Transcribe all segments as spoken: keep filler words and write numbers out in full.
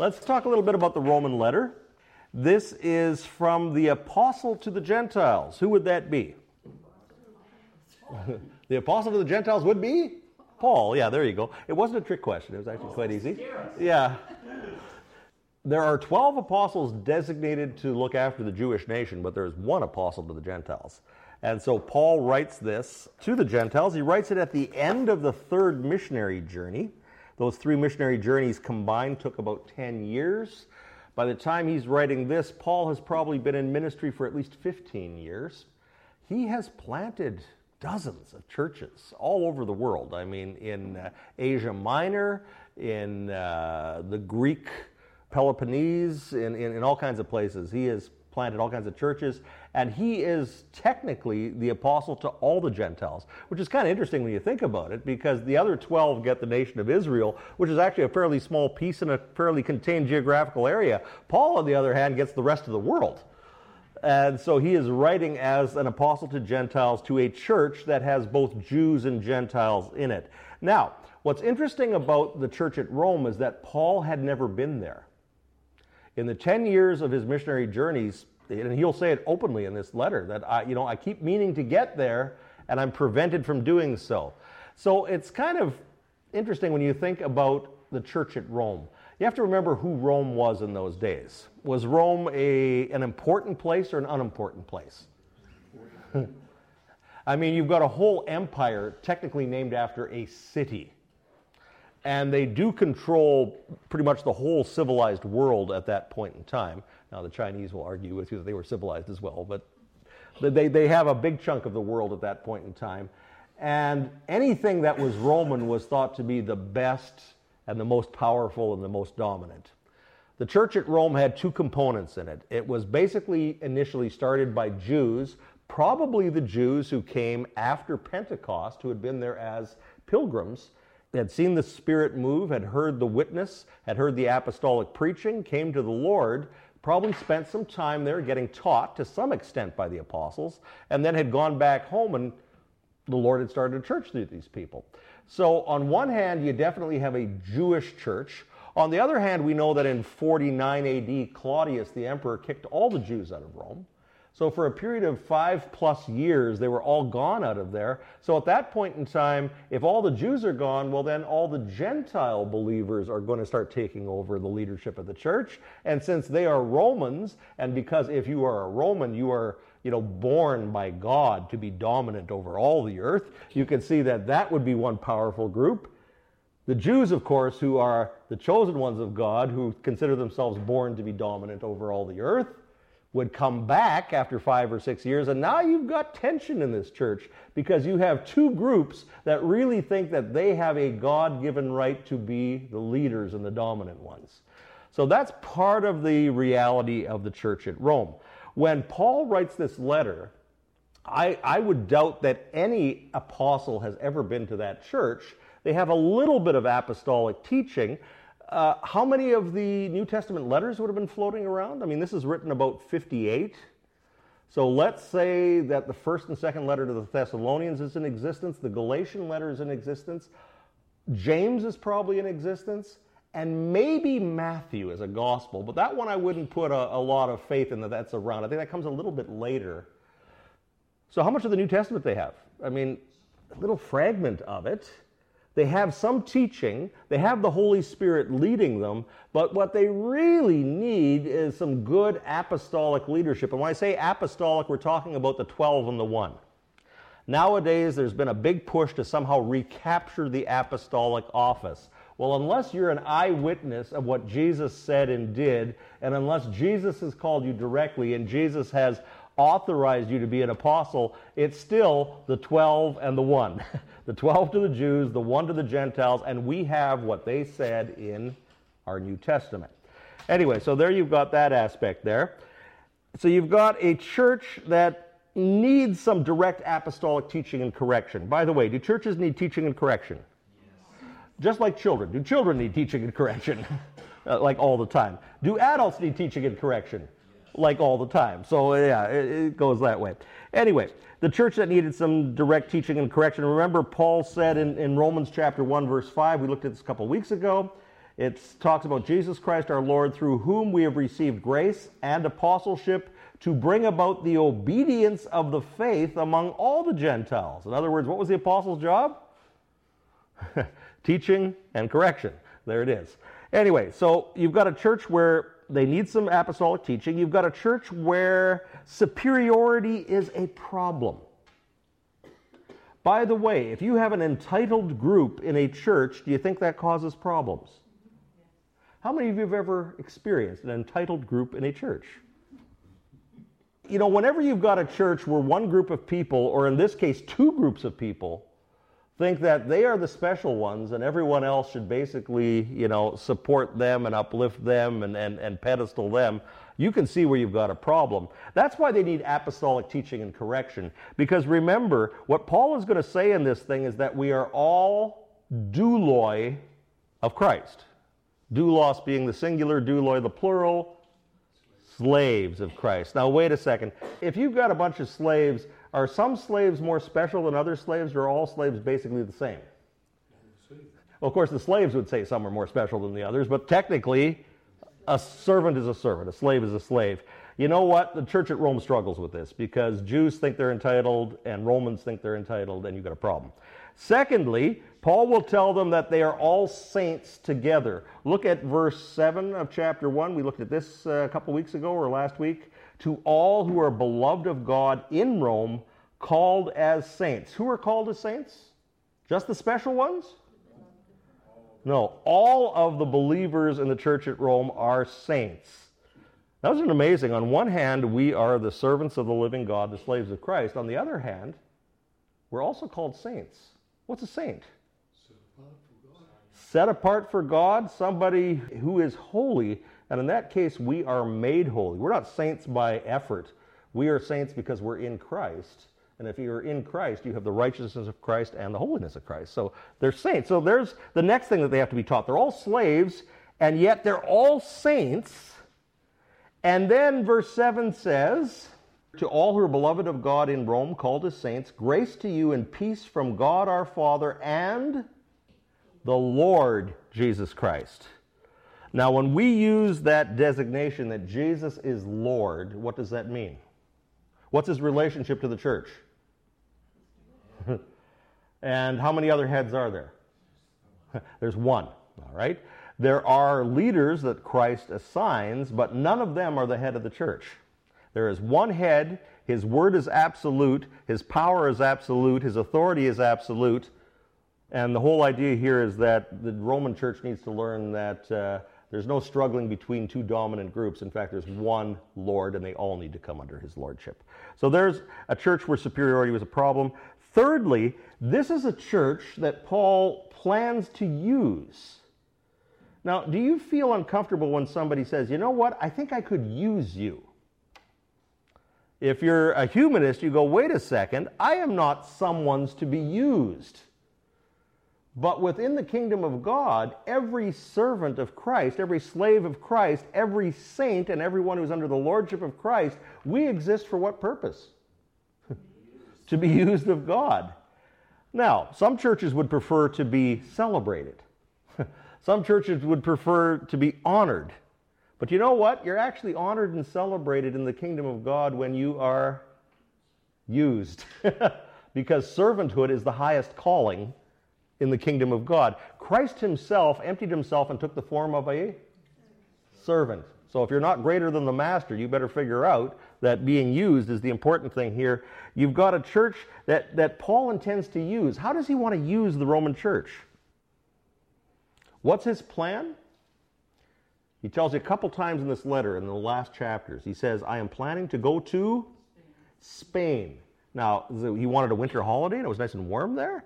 Let's talk a little bit about the Roman letter. This is from the apostle to the Gentiles. Who would that be? The apostle to the Gentiles would be Paul. Yeah, there you go. It wasn't a trick question. It was actually quite easy. Yeah. There are twelve apostles designated to look after the Jewish nation, but there's one apostle to the Gentiles. And so Paul writes this to the Gentiles. He writes it at the end of the third missionary journey. Those three missionary journeys combined took about ten years. By the time he's writing this, Paul has probably been in ministry for at least fifteen years. He has planted dozens of churches all over the world. I mean, in uh, Asia Minor, in uh, the Greek Peloponnese, in, in, in all kinds of places. He has planted all kinds of churches, and he is technically the apostle to all the Gentiles, which is kind of interesting when you think about it, because the other twelve get the nation of Israel, which is actually a fairly small piece in a fairly contained geographical area. Paul, on the other hand, gets the rest of the world. And so he is writing as an apostle to Gentiles to a church that has both Jews and Gentiles in it. Now, what's interesting about the church at Rome is that Paul had never been there. In the ten years of his missionary journeys, and he'll say it openly in this letter, that I, you know, I keep meaning to get there, and I'm prevented from doing so. So it's kind of interesting when you think about the church at Rome. You have to remember who Rome was in those days. Was Rome a, an important place or an unimportant place? I mean, you've got a whole empire technically named after a city. And they do control pretty much the whole civilized world at that point in time. Now, the Chinese will argue with you that they were civilized as well, but they, they have a big chunk of the world at that point in time. And anything that was Roman was thought to be the best and the most powerful and the most dominant. The church at Rome had two components in it. It was basically initially started by Jews, probably the Jews who came after Pentecost, who had been there as pilgrims, had seen the Spirit move, had heard the witness, had heard the apostolic preaching, came to the Lord, probably spent some time there getting taught to some extent by the apostles, and then had gone back home, and the Lord had started a church through these people. So on one hand, you definitely have a Jewish church. On the other hand, we know that in forty-nine A D, Claudius, the emperor, kicked all the Jews out of Rome. So for a period of five plus years, they were all gone out of there. So at that point in time, if all the Jews are gone, well then all the Gentile believers are going to start taking over the leadership of the church. And since they are Romans, and because if you are a Roman, you are, you know, born by God to be dominant over all the earth, you can see that that would be one powerful group. The Jews, of course, who are the chosen ones of God, who consider themselves born to be dominant over all the earth, would come back after five or six years, and now you've got tension in this church because you have two groups that really think that they have a God-given right to be the leaders and the dominant ones. So that's part of the reality of the church at Rome. When Paul writes this letter, I, I would doubt that any apostle has ever been to that church. They have a little bit of apostolic teaching. Uh, how many of the New Testament letters would have been floating around? I mean, this is written about fifty-eight. So let's say that the first and second letter to the Thessalonians is in existence, the Galatian letter is in existence, James is probably in existence, and maybe Matthew is a gospel, but that one I wouldn't put a, a lot of faith in that that's around. I think that comes a little bit later. So how much of the New Testament they have? I mean, a little fragment of it. They have some teaching, they have the Holy Spirit leading them, but what they really need is some good apostolic leadership. And when I say apostolic, we're talking about the twelve and the one. Nowadays, there's been a big push to somehow recapture the apostolic office. Well, unless you're an eyewitness of what Jesus said and did, and unless Jesus has called you directly and Jesus has authorized you to be an apostle, it's still the twelve and the one. The twelve to the Jews, the one to the Gentiles, and we have what they said in our New Testament. Anyway, so there you've got that aspect there. So you've got a church that needs some direct apostolic teaching and correction. By the way, do churches need teaching and correction? Yes. Just like children. Do children need teaching and correction? uh, like all the time. Do adults need teaching and correction? Like all the time. So yeah, it, it goes that way. Anyway, the church that needed some direct teaching and correction. Remember, Paul said in, in Romans chapter one, verse five, we looked at this a couple weeks ago, It talks about Jesus Christ our Lord, through whom we have received grace and apostleship to bring about the obedience of the faith among all the Gentiles. In other words, what was the apostles' job? Teaching and correction. There it is. Anyway, so you've got a church where they need some apostolic teaching. You've got a church where superiority is a problem. By the way, if you have an entitled group in a church, do you think that causes problems? How many of you have ever experienced an entitled group in a church? You know, whenever you've got a church where one group of people, or in this case, two groups of people, think that they are the special ones and everyone else should basically, you know, support them and uplift them and, and, and pedestal them, you can see where you've got a problem. That's why they need apostolic teaching and correction. Because remember, what Paul is going to say in this thing is that we are all douloi of Christ. Doulos being the singular, douloi the plural, slaves of Christ. Now wait a second. If you've got a bunch of slaves, are some slaves more special than other slaves, or are all slaves basically the same? Well, of course, the slaves would say some are more special than the others, but technically, a servant is a servant, a slave is a slave. You know what? The church at Rome struggles with this because Jews think they're entitled and Romans think they're entitled, and you've got a problem. Secondly, Paul will tell them that they are all saints together. Look at verse seven of chapter one. We looked at this a couple weeks ago or last week. To all who are beloved of God in Rome, called as saints. Who are called as saints? Just the special ones? No, all of the believers in the church at Rome are saints. That was amazing. On one hand, we are the servants of the living God, the slaves of Christ. On the other hand, we're also called saints. What's a saint? Set apart for God, somebody who is holy. And in that case, we are made holy. We're not saints by effort. We are saints because we're in Christ. And if you're in Christ, you have the righteousness of Christ and the holiness of Christ. So they're saints. So there's the next thing that they have to be taught. They're all slaves, and yet they're all saints. And then verse seven says, to all who are beloved of God in Rome, called as saints, grace to you and peace from God our Father and the Lord Jesus Christ. Now, when we use that designation that Jesus is Lord, what does that mean? What's his relationship to the church? And how many other heads are there? There's one, all right? There are leaders that Christ assigns, but none of them are the head of the church. There is one head, his word is absolute, his power is absolute, his authority is absolute, and the whole idea here is that the Roman church needs to learn that uh, there's no struggling between two dominant groups. In fact, there's one Lord, and they all need to come under his lordship. So there's a church where superiority was a problem. Thirdly, this is a church that Paul plans to use. Now, do you feel uncomfortable when somebody says, you know what, I think I could use you? If you're a humanist, you go, wait a second, I am not someone's to be used. But within the kingdom of God, every servant of Christ, every slave of Christ, every saint, and everyone who's under the lordship of Christ, we exist for what purpose? To be used of God. Now, some churches would prefer to be celebrated. Some churches would prefer to be honored. But you know what? You're actually honored and celebrated in the kingdom of God when you are used. Because servanthood is the highest calling in the kingdom of God. Christ himself emptied himself and took the form of a servant. So if you're not greater than the master, you better figure out that being used is the important thing here. You've got a church that, that Paul intends to use. How does he want to use the Roman church? What's his plan? He tells you a couple times in this letter, in the last chapters, he says, I am planning to go to Spain. Now, he wanted a winter holiday and it was nice and warm there?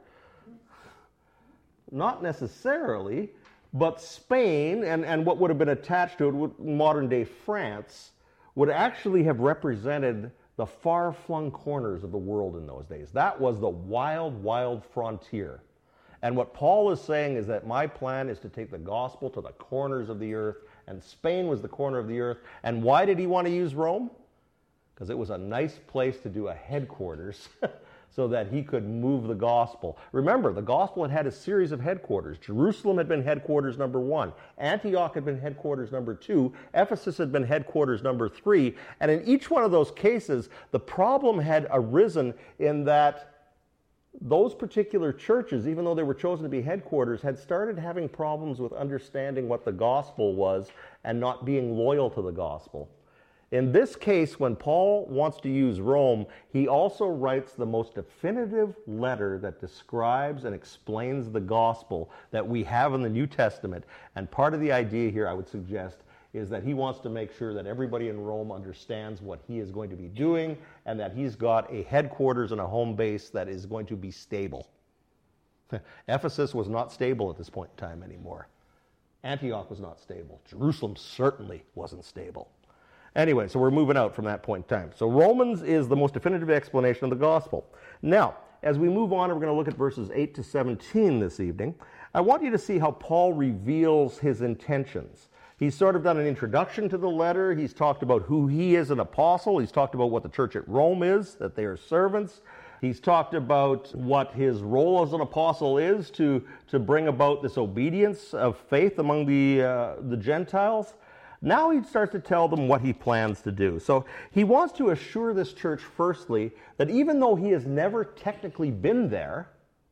Not necessarily, but Spain and, and what would have been attached to it, modern-day France, would actually have represented the far-flung corners of the world in those days. That was the wild, wild frontier. And what Paul is saying is that my plan is to take the gospel to the corners of the earth, and Spain was the corner of the earth. And why did he want to use Rome? Because it was a nice place to do a headquarters so that he could move the gospel. Remember, the gospel had had a series of headquarters. Jerusalem had been headquarters number one. Antioch had been headquarters number two. Ephesus had been headquarters number three. And in each one of those cases, the problem had arisen in that those particular churches, even though they were chosen to be headquarters, had started having problems with understanding what the gospel was and not being loyal to the gospel. In this case, when Paul wants to use Rome, he also writes the most definitive letter that describes and explains the gospel that we have in the New Testament. And part of the idea here, I would suggest, is that he wants to make sure that everybody in Rome understands what he is going to be doing and that he's got a headquarters and a home base that is going to be stable. Ephesus was not stable at this point in time anymore. Antioch was not stable. Jerusalem certainly wasn't stable. Anyway, so we're moving out from that point in time. So Romans is the most definitive explanation of the gospel. Now, as we move on, we're going to look at verses eight to seventeen this evening. I want you to see how Paul reveals his intentions. He's sort of done an introduction to the letter. He's talked about who he is, an apostle. He's talked about what the church at Rome is, that they are servants. He's talked about what his role as an apostle is to, to bring about this obedience of faith among the, uh, the Gentiles. Now he starts to tell them what he plans to do. So he wants to assure this church, firstly, that even though he has never technically been there,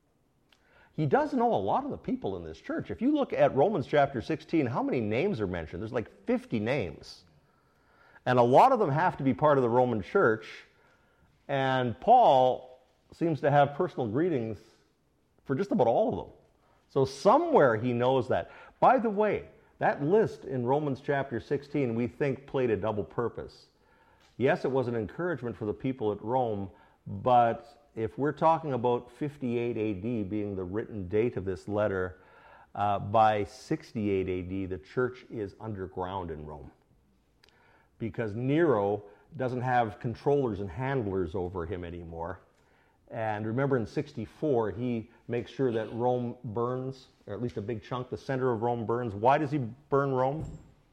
he does know a lot of the people in this church. If you look at Romans chapter sixteen, how many names are mentioned? There's like fifty names. And a lot of them have to be part of the Roman church. And Paul seems to have personal greetings for just about all of them. So somewhere he knows that. By the way, that list in Romans chapter sixteen, we think, played a double purpose. Yes, it was an encouragement for the people at Rome, but if we're talking about fifty-eight A D being the written date of this letter, uh, by sixty-eight A D, the church is underground in Rome. Because Nero doesn't have controllers and handlers over him anymore. And remember, in sixty-four, he makes sure that Rome burns, or at least a big chunk, the center of Rome burns. Why does he burn Rome?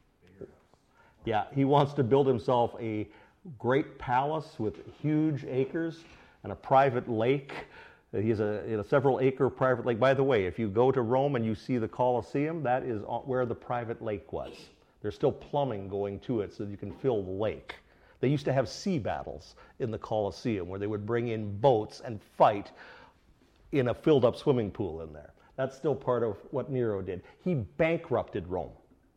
Yeah, he wants to build himself a great palace with huge acres and a private lake. He has a, you know, several acre private lake. By the way, if you go to Rome and you see the Colosseum, that is where the private lake was. There's still plumbing going to it so that you can fill the lake. They used to have sea battles in the Colosseum where they would bring in boats and fight in a filled up swimming pool in there. That's still part of what Nero did. He bankrupted Rome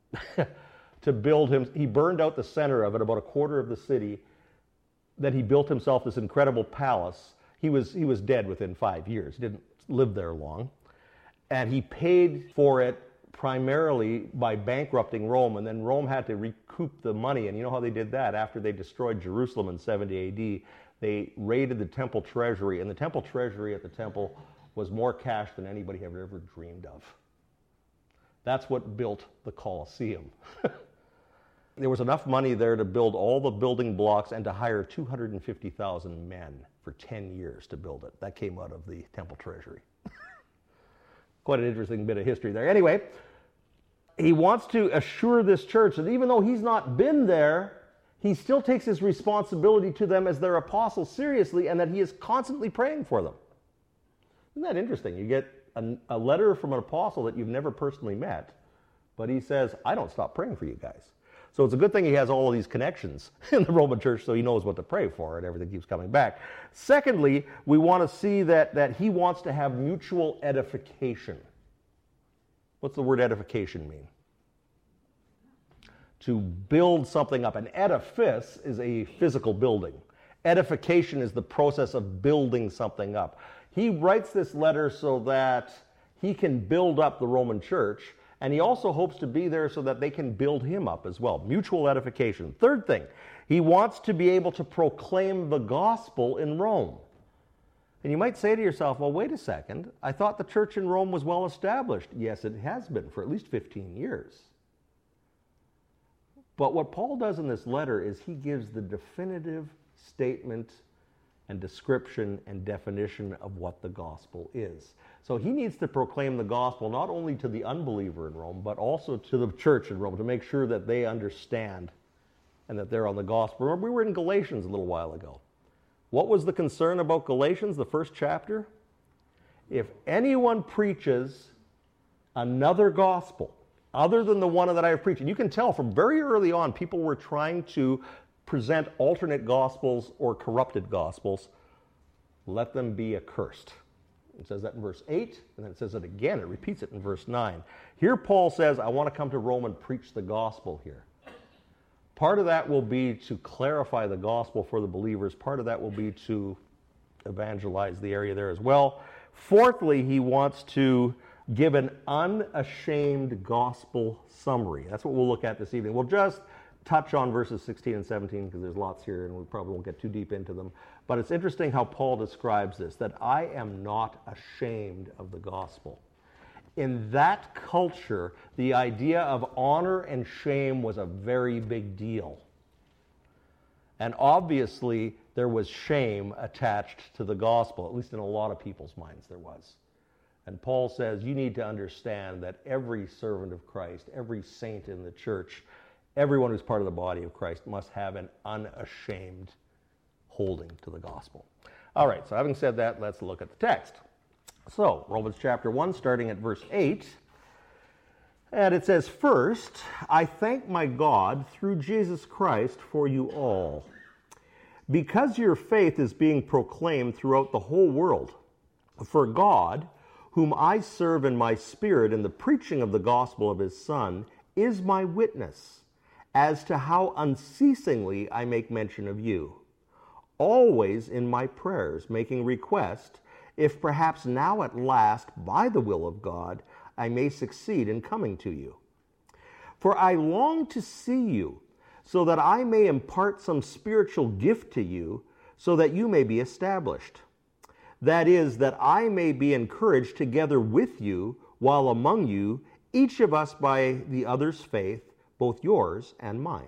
to build him. He burned out the center of it, about a quarter of the city. That he built himself this incredible palace. He was, he was dead within five years. He didn't live there long. And he paid for it primarily by bankrupting Rome, and then Rome had to recoup the money. And you know how they did that? After they destroyed Jerusalem in seventy A D, they raided the temple treasury, and the temple treasury at the temple was more cash than anybody had ever dreamed of. That's what built the Colosseum. There was enough money there to build all the building blocks and to hire two hundred fifty thousand men for ten years to build it. That came out of the temple treasury. Quite an interesting bit of history there. Anyway, he wants to assure this church that even though he's not been there, he still takes his responsibility to them as their apostle seriously, and that he is constantly praying for them. Isn't that interesting? You get a, a letter from an apostle that you've never personally met, but he says, I don't stop praying for you guys. So it's a good thing he has all of these connections in the Roman church so he knows what to pray for and everything keeps coming back. Secondly, we want to see that, that he wants to have mutual edification. What's the word edification mean? To build something up. An edifice is a physical building. Edification is the process of building something up. He writes this letter so that he can build up the Roman church, and he also hopes to be there so that they can build him up as well. Mutual edification. Third thing, he wants to be able to proclaim the gospel in Rome. And you might say to yourself, well, wait a second. I thought the church in Rome was well established. Yes, it has been for at least fifteen years. But what Paul does in this letter is he gives the definitive statement and description and definition of what the gospel is. So he needs to proclaim the gospel not only to the unbeliever in Rome, but also to the church in Rome to make sure that they understand and that they're on the gospel. Remember, we were in Galatians a little while ago, What was the concern about Galatians, the first chapter? If anyone preaches another gospel other than the one that I have preached, and you can tell from very early on, people were trying to present alternate gospels or corrupted gospels, let them be accursed. It says that in verse eight, and then it says it again. It repeats it in verse nine. Here Paul says, I want to come to Rome and preach the gospel here. Part of that will be to clarify the gospel for the believers. Part of that will be to evangelize the area there as well. Fourthly, he wants to give an unashamed gospel summary. That's what we'll look at this evening. We'll just touch on verses sixteen and seventeen because there's lots here and we probably won't get too deep into them. But it's interesting how Paul describes this, that I am not ashamed of the gospel. In that culture, the idea of honor and shame was a very big deal. And obviously, there was shame attached to the gospel, at least in a lot of people's minds there was. And Paul says, you need to understand that every servant of Christ, every saint in the church, everyone who's part of the body of Christ must have an unashamed holding to the gospel. All right, so having said that, let's look at the text. So, Romans chapter one, starting at verse eight. And it says, First, I thank my God through Jesus Christ for you all, because your faith is being proclaimed throughout the whole world. For God, whom I serve in my spirit in the preaching of the gospel of his Son, is my witness as to how unceasingly I make mention of you, always in my prayers, making request, if perhaps now at last, by the will of God, I may succeed in coming to you. For I long to see you, so that I may impart some spiritual gift to you, so that you may be established. That is, that I may be encouraged together with you, while among you, each of us by the other's faith, both yours and mine.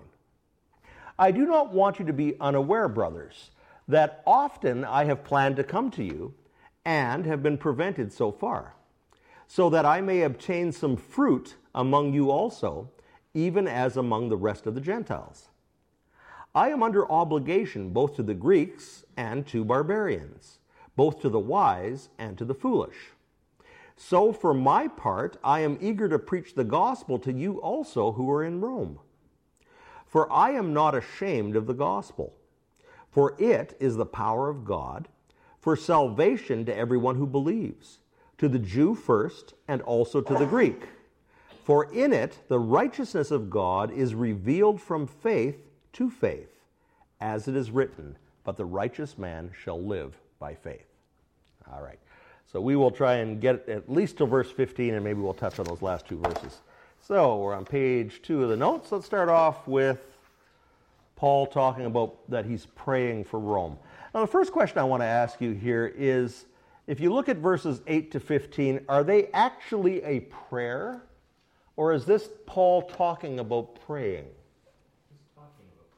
I do not want you to be unaware, brothers, that often I have planned to come to you, and have been prevented so far, so that I may obtain some fruit among you also, even as among the rest of the Gentiles. I am under obligation both to the Greeks and to barbarians, both to the wise and to the foolish. So for my part, I am eager to preach the gospel to you also who are in Rome. For I am not ashamed of the gospel, for it is the power of God for salvation to everyone who believes, to the Jew first and also to the Greek. For in it the righteousness of God is revealed from faith to faith, as it is written, but the righteous man shall live by faith. All right. So we will try and get at least to verse fifteen, and maybe we'll touch on those last two verses. So we're on page two of the notes. Let's start off with Paul talking about that he's praying for Rome. Now, the first question I want to ask you here is, if you look at verses eight to fifteen, are they actually a prayer? Or is this Paul talking about praying? He's talking about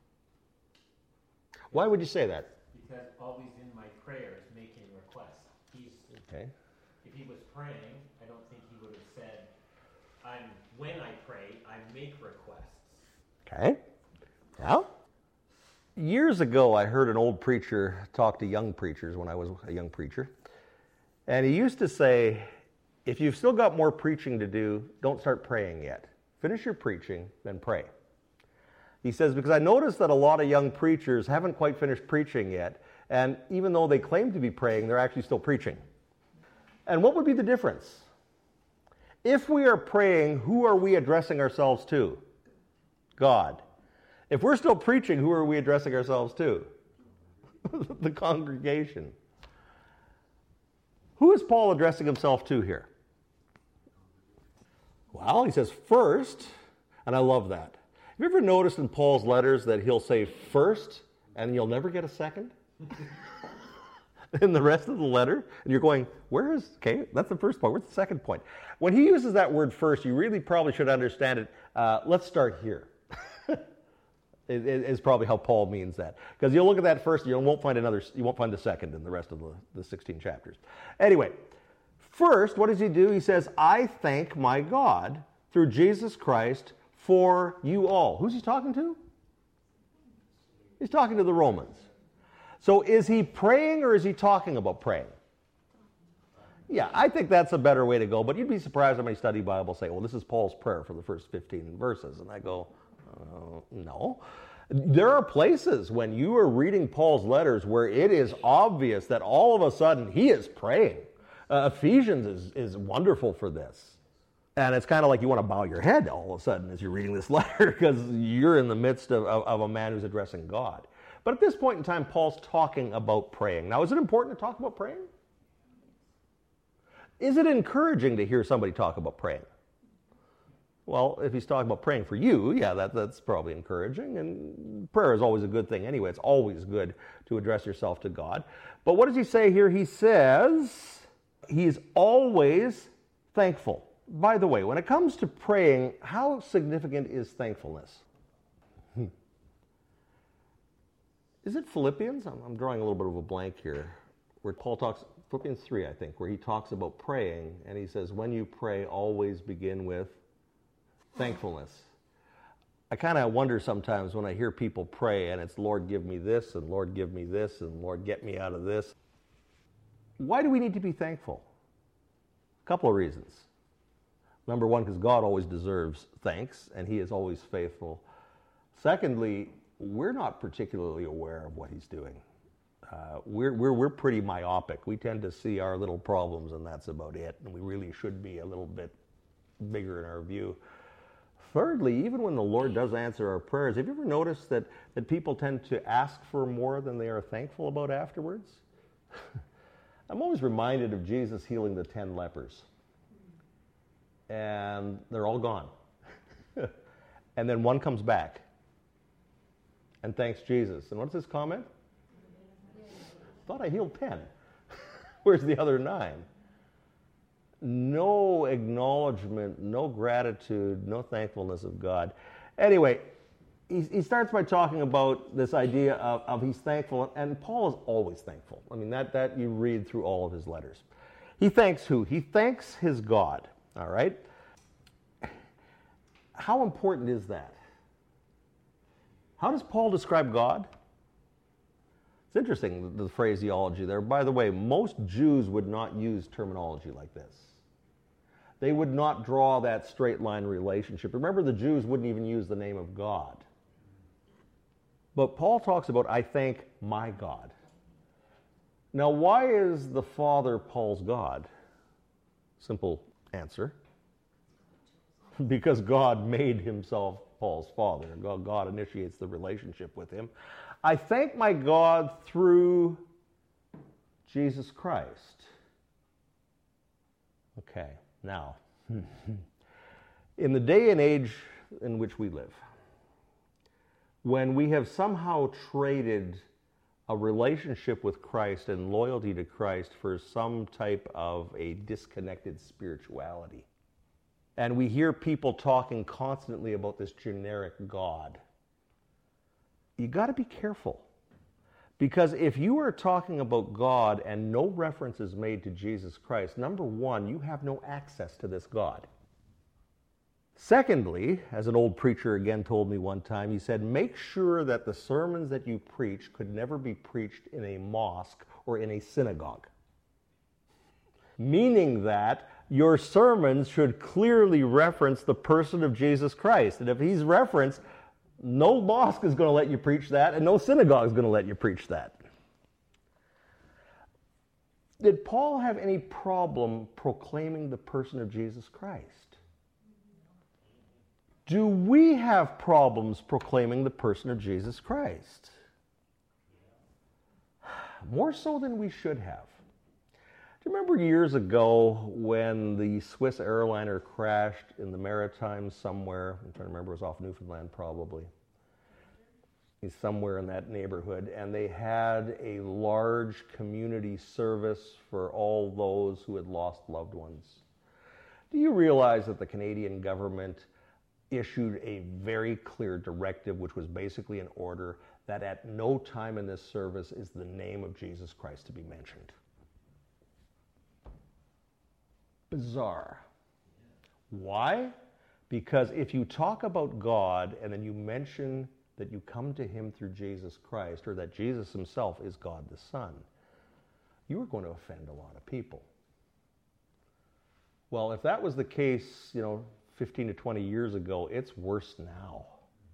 praying. Why would you say that? Because always in my prayers making requests. He's, okay. If he was praying, I don't think he would have said, I'm, when I pray, I make requests. Okay. Well, years ago, I heard an old preacher talk to young preachers when I was a young preacher. And he used to say, if you've still got more preaching to do, don't start praying yet. Finish your preaching, then pray. He says, because I noticed that a lot of young preachers haven't quite finished preaching yet. And even though they claim to be praying, they're actually still preaching. And what would be the difference? If we are praying, who are we addressing ourselves to? God. If we're still preaching, who are we addressing ourselves to? The congregation. Who is Paul addressing himself to here? Well, he says first, and I love that. Have you ever noticed in Paul's letters that he'll say first, and you'll never get a second? In the rest of the letter, and you're going, where is, okay, that's the first point. What's the second point? When he uses that word first, you really probably should understand it. Uh, let's start here. It is probably how Paul means that, because you'll look at that first, you won't find another. You won't find the second in the rest of the, the sixteen chapters. Anyway, first, what does he do? He says, "I thank my God through Jesus Christ for you all." Who's he talking to? He's talking to the Romans. So is he praying or is he talking about praying? Yeah, I think that's a better way to go, but you'd be surprised how many study Bibles say, well, this is Paul's prayer for the first fifteen verses. And I go, uh, no. There are places when you are reading Paul's letters where it is obvious that all of a sudden he is praying. Uh, Ephesians is, is wonderful for this. And it's kind of like you want to bow your head all of a sudden as you're reading this letter because you're in the midst of, of, of a man who's addressing God. But at this point in time, Paul's talking about praying. Now, is it important to talk about praying? Is it encouraging to hear somebody talk about praying? Well, if he's talking about praying for you, yeah, that, that's probably encouraging. And prayer is always a good thing anyway. It's always good to address yourself to God. But what does he say here? He says he's always thankful. By the way, when it comes to praying, how significant is thankfulness? Hmm. Is it Philippians? I'm, I'm drawing a little bit of a blank here. Where Paul talks, Philippians three, I think, where he talks about praying, and he says, when you pray, always begin with thankfulness. I kind of wonder sometimes when I hear people pray, and it's, Lord, give me this, and Lord, give me this, and Lord, get me out of this. Why do we need to be thankful? A couple of reasons. Number one, because God always deserves thanks, and he is always faithful. Secondly, we're not particularly aware of what he's doing. Uh, we're, we're, we're pretty myopic. We tend to see our little problems and that's about it. And we really should be a little bit bigger in our view. Thirdly, even when the Lord does answer our prayers, have you ever noticed that, that people tend to ask for more than they are thankful about afterwards? I'm always reminded of Jesus healing the ten lepers. And they're all gone. And then one comes back and thanks Jesus. And what's his comment? Thought I healed ten. Where's the other nine? No acknowledgement, no gratitude, no thankfulness of God. Anyway, he, he starts by talking about this idea of, of he's thankful, and Paul is always thankful. I mean, that, that you read through all of his letters. He thanks who? He thanks his God, all right? How important is that? How does Paul describe God? It's interesting, the phraseology there. By the way, most Jews would not use terminology like this. They would not draw that straight line relationship. Remember, the Jews wouldn't even use the name of God. But Paul talks about, I thank my God. Now, why is the Father Paul's God? Simple answer. Because God made himself Paul's father. God, God initiates the relationship with him. I thank my God through Jesus Christ. Okay, now, in the day and age in which we live, when we have somehow traded a relationship with Christ and loyalty to Christ for some type of a disconnected spirituality, and we hear people talking constantly about this generic God, you got to be careful. Because if you are talking about God and no reference is made to Jesus Christ, number one, you have no access to this God. Secondly, as an old preacher again told me one time, he said, make sure that the sermons that you preach could never be preached in a mosque or in a synagogue. Meaning that your sermons should clearly reference the person of Jesus Christ. And if he's referenced, no mosque is going to let you preach that, and no synagogue is going to let you preach that. Did Paul have any problem proclaiming the person of Jesus Christ? Do we have problems proclaiming the person of Jesus Christ? More so than we should have. Do you remember years ago when the Swiss airliner crashed in the Maritimes somewhere? I'm trying to remember, it was off Newfoundland probably. He's somewhere in that neighborhood. And they had a large community service for all those who had lost loved ones. Do you realize that the Canadian government issued a very clear directive, which was basically an order that at no time in this service is the name of Jesus Christ to be mentioned? Bizarre. Why? Because if you talk about God and then you mention that you come to him through Jesus Christ, or that Jesus himself is God the Son, you are going to offend a lot of people. Well, if that was the case, you know, fifteen to twenty years ago, it's worse now.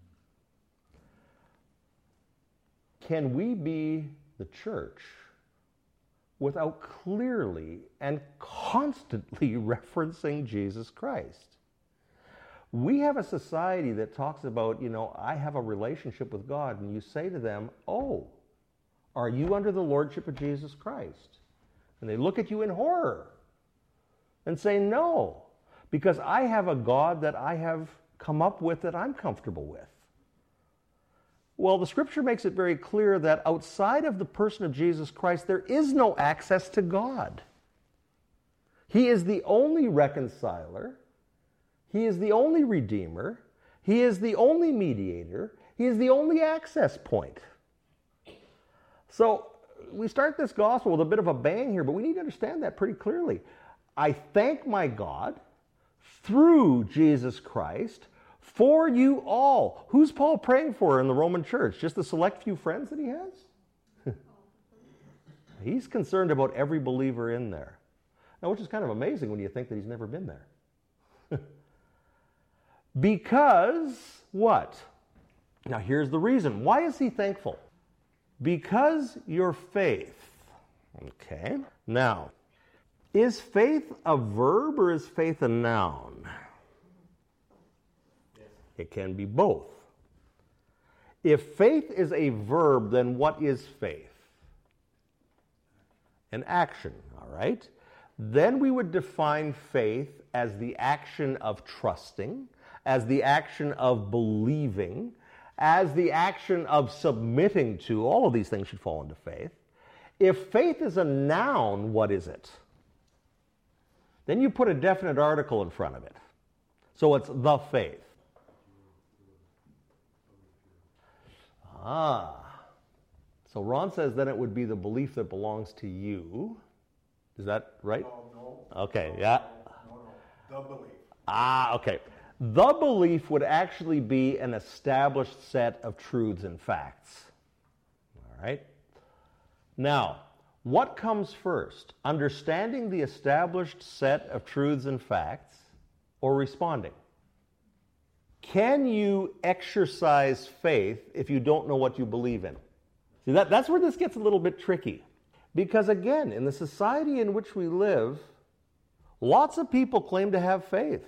Can we be the church without clearly and constantly referencing Jesus Christ? We have a society that talks about, you know, I have a relationship with God, and you say to them, oh, are you under the lordship of Jesus Christ? And they look at you in horror and say, no, because I have a God that I have come up with that I'm comfortable with. Well, the scripture makes it very clear that outside of the person of Jesus Christ, there is no access to God. He is the only reconciler. He is the only redeemer. He is the only mediator. He is the only access point. So we start this gospel with a bit of a bang here, but we need to understand that pretty clearly. I thank my God through Jesus Christ for you all. Who's Paul praying for in the Roman church? Just the select few friends that he has? He's concerned about every believer in there. Now, which is kind of amazing when you think that he's never been there. Because what? Now, here's the reason. Why is he thankful? Because your faith. Okay. Now, is faith a verb or is faith a noun? It can be both. If faith is a verb, then what is faith? An action, all right? Then we would define faith as the action of trusting, as the action of believing, as the action of submitting to. All of these things should fall into faith. If faith is a noun, what is it? Then you put a definite article in front of it. So it's the faith. Ah. So Ron says then it would be the belief that belongs to you. Is that right? No, no. Okay, no, yeah. No, no, the belief. Ah, okay. The belief would actually be an established set of truths and facts. All right? Now, what comes first? Understanding the established set of truths and facts, or responding? Can you exercise faith if you don't know what you believe in? See, that, that's where this gets a little bit tricky. Because again, in the society in which we live, lots of people claim to have faith.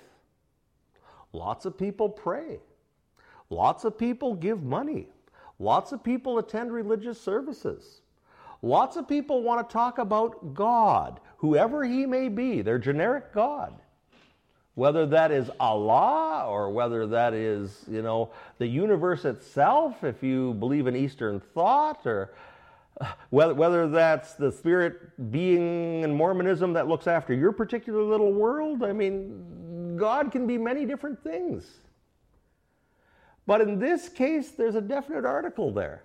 Lots of people pray. Lots of people give money. Lots of people attend religious services. Lots of people want to talk about God, whoever he may be, their generic God. Whether that is Allah or whether that is, you know, the universe itself, if you believe in Eastern thought, or whether, whether that's the spirit being in Mormonism that looks after your particular little world. I mean, God can be many different things. But in this case, there's a definite article there.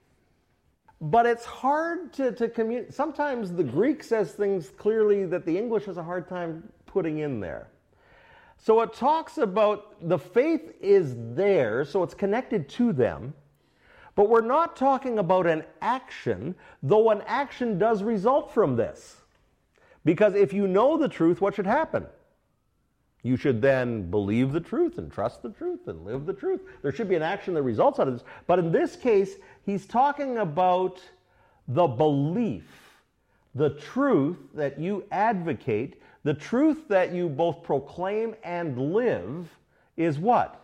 But it's hard to, to communicate. Sometimes the Greek says things clearly that the English has a hard time putting in there. So it talks about the faith is there, so it's connected to them. But we're not talking about an action, though an action does result from this. Because if you know the truth, what should happen? You should then believe the truth and trust the truth and live the truth. There should be an action that results out of this. But in this case, he's talking about the belief, the truth that you advocate, the truth that you both proclaim and live is what?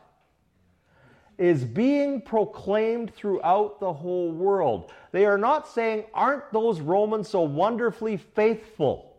Is being proclaimed throughout the whole world. They are not saying, aren't those Romans so wonderfully faithful?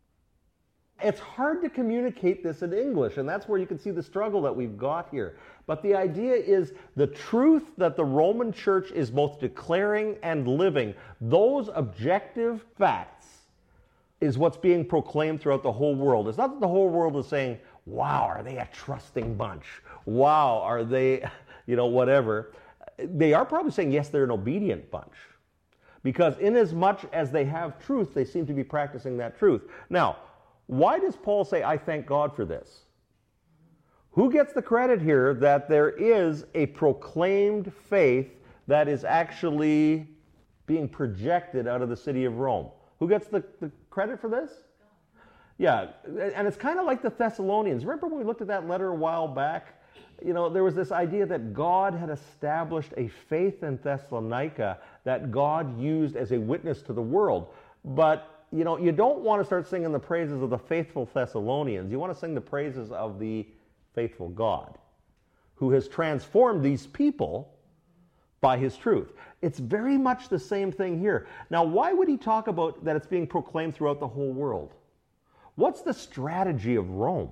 It's hard to communicate this in English, and that's where you can see the struggle that we've got here. But the idea is the truth that the Roman church is both declaring and living, those objective facts, is what's being proclaimed throughout the whole world. It's not that the whole world is saying, wow, are they a trusting bunch? Wow, are they, you know, whatever. They are probably saying, yes, they're an obedient bunch. Because inasmuch as they have truth, they seem to be practicing that truth. Now, why does Paul say, I thank God for this? Who gets the credit here that there is a proclaimed faith that is actually being projected out of the city of Rome? Who gets the, the credit for this? Yeah, and it's kind of like the Thessalonians. Remember when we looked at that letter a while back? You know, there was this idea that God had established a faith in Thessalonica that God used as a witness to the world. But, you know, you don't want to start singing the praises of the faithful Thessalonians. You want to sing the praises of the faithful God, who has transformed these people by his truth. It's very much the same thing here. Now, why would he talk about that it's being proclaimed throughout the whole world? What's the strategy of Rome?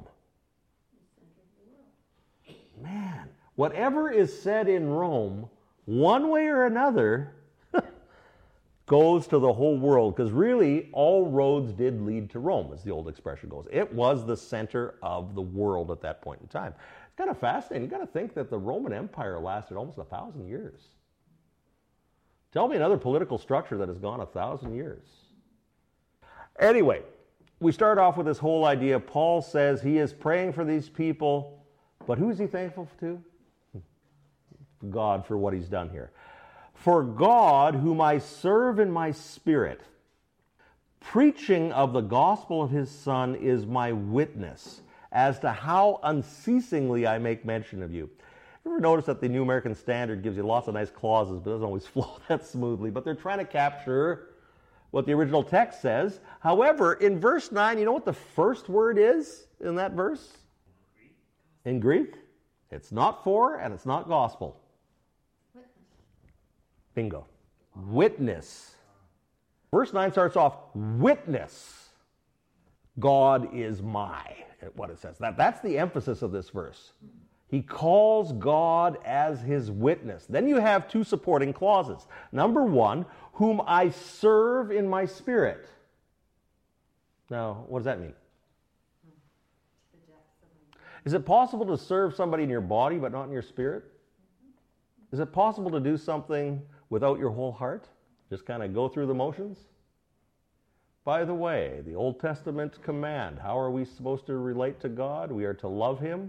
Man, whatever is said in Rome, one way or another, goes to the whole world, because really all roads did lead to Rome, as the old expression goes. It was the center of the world at that point in time. It's kind of fascinating. You've got to think that the Roman Empire lasted almost a thousand years. Tell me another political structure that has gone a thousand years. Anyway, we start off with this whole idea. Paul says he is praying for these people, but who is he thankful to? God for what he's done here. For God, whom I serve in my spirit, preaching of the gospel of his Son is my witness as to how unceasingly I make mention of you. You ever notice that the New American Standard gives you lots of nice clauses, but it doesn't always flow that smoothly? But they're trying to capture what the original text says. However, in verse nine, you know what the first word is in that verse? In Greek? It's not for and it's not gospel. Bingo. Witness. Verse nine starts off, witness. God is my, what it says. That, that's the emphasis of this verse. He calls God as his witness. Then you have two supporting clauses. Number one, whom I serve in my spirit. Now, what does that mean? Is it possible to serve somebody in your body but not in your spirit? Is it possible to do something without your whole heart? Just kind of go through the motions? By the way, the Old Testament command, how are we supposed to relate to God? We are to love him.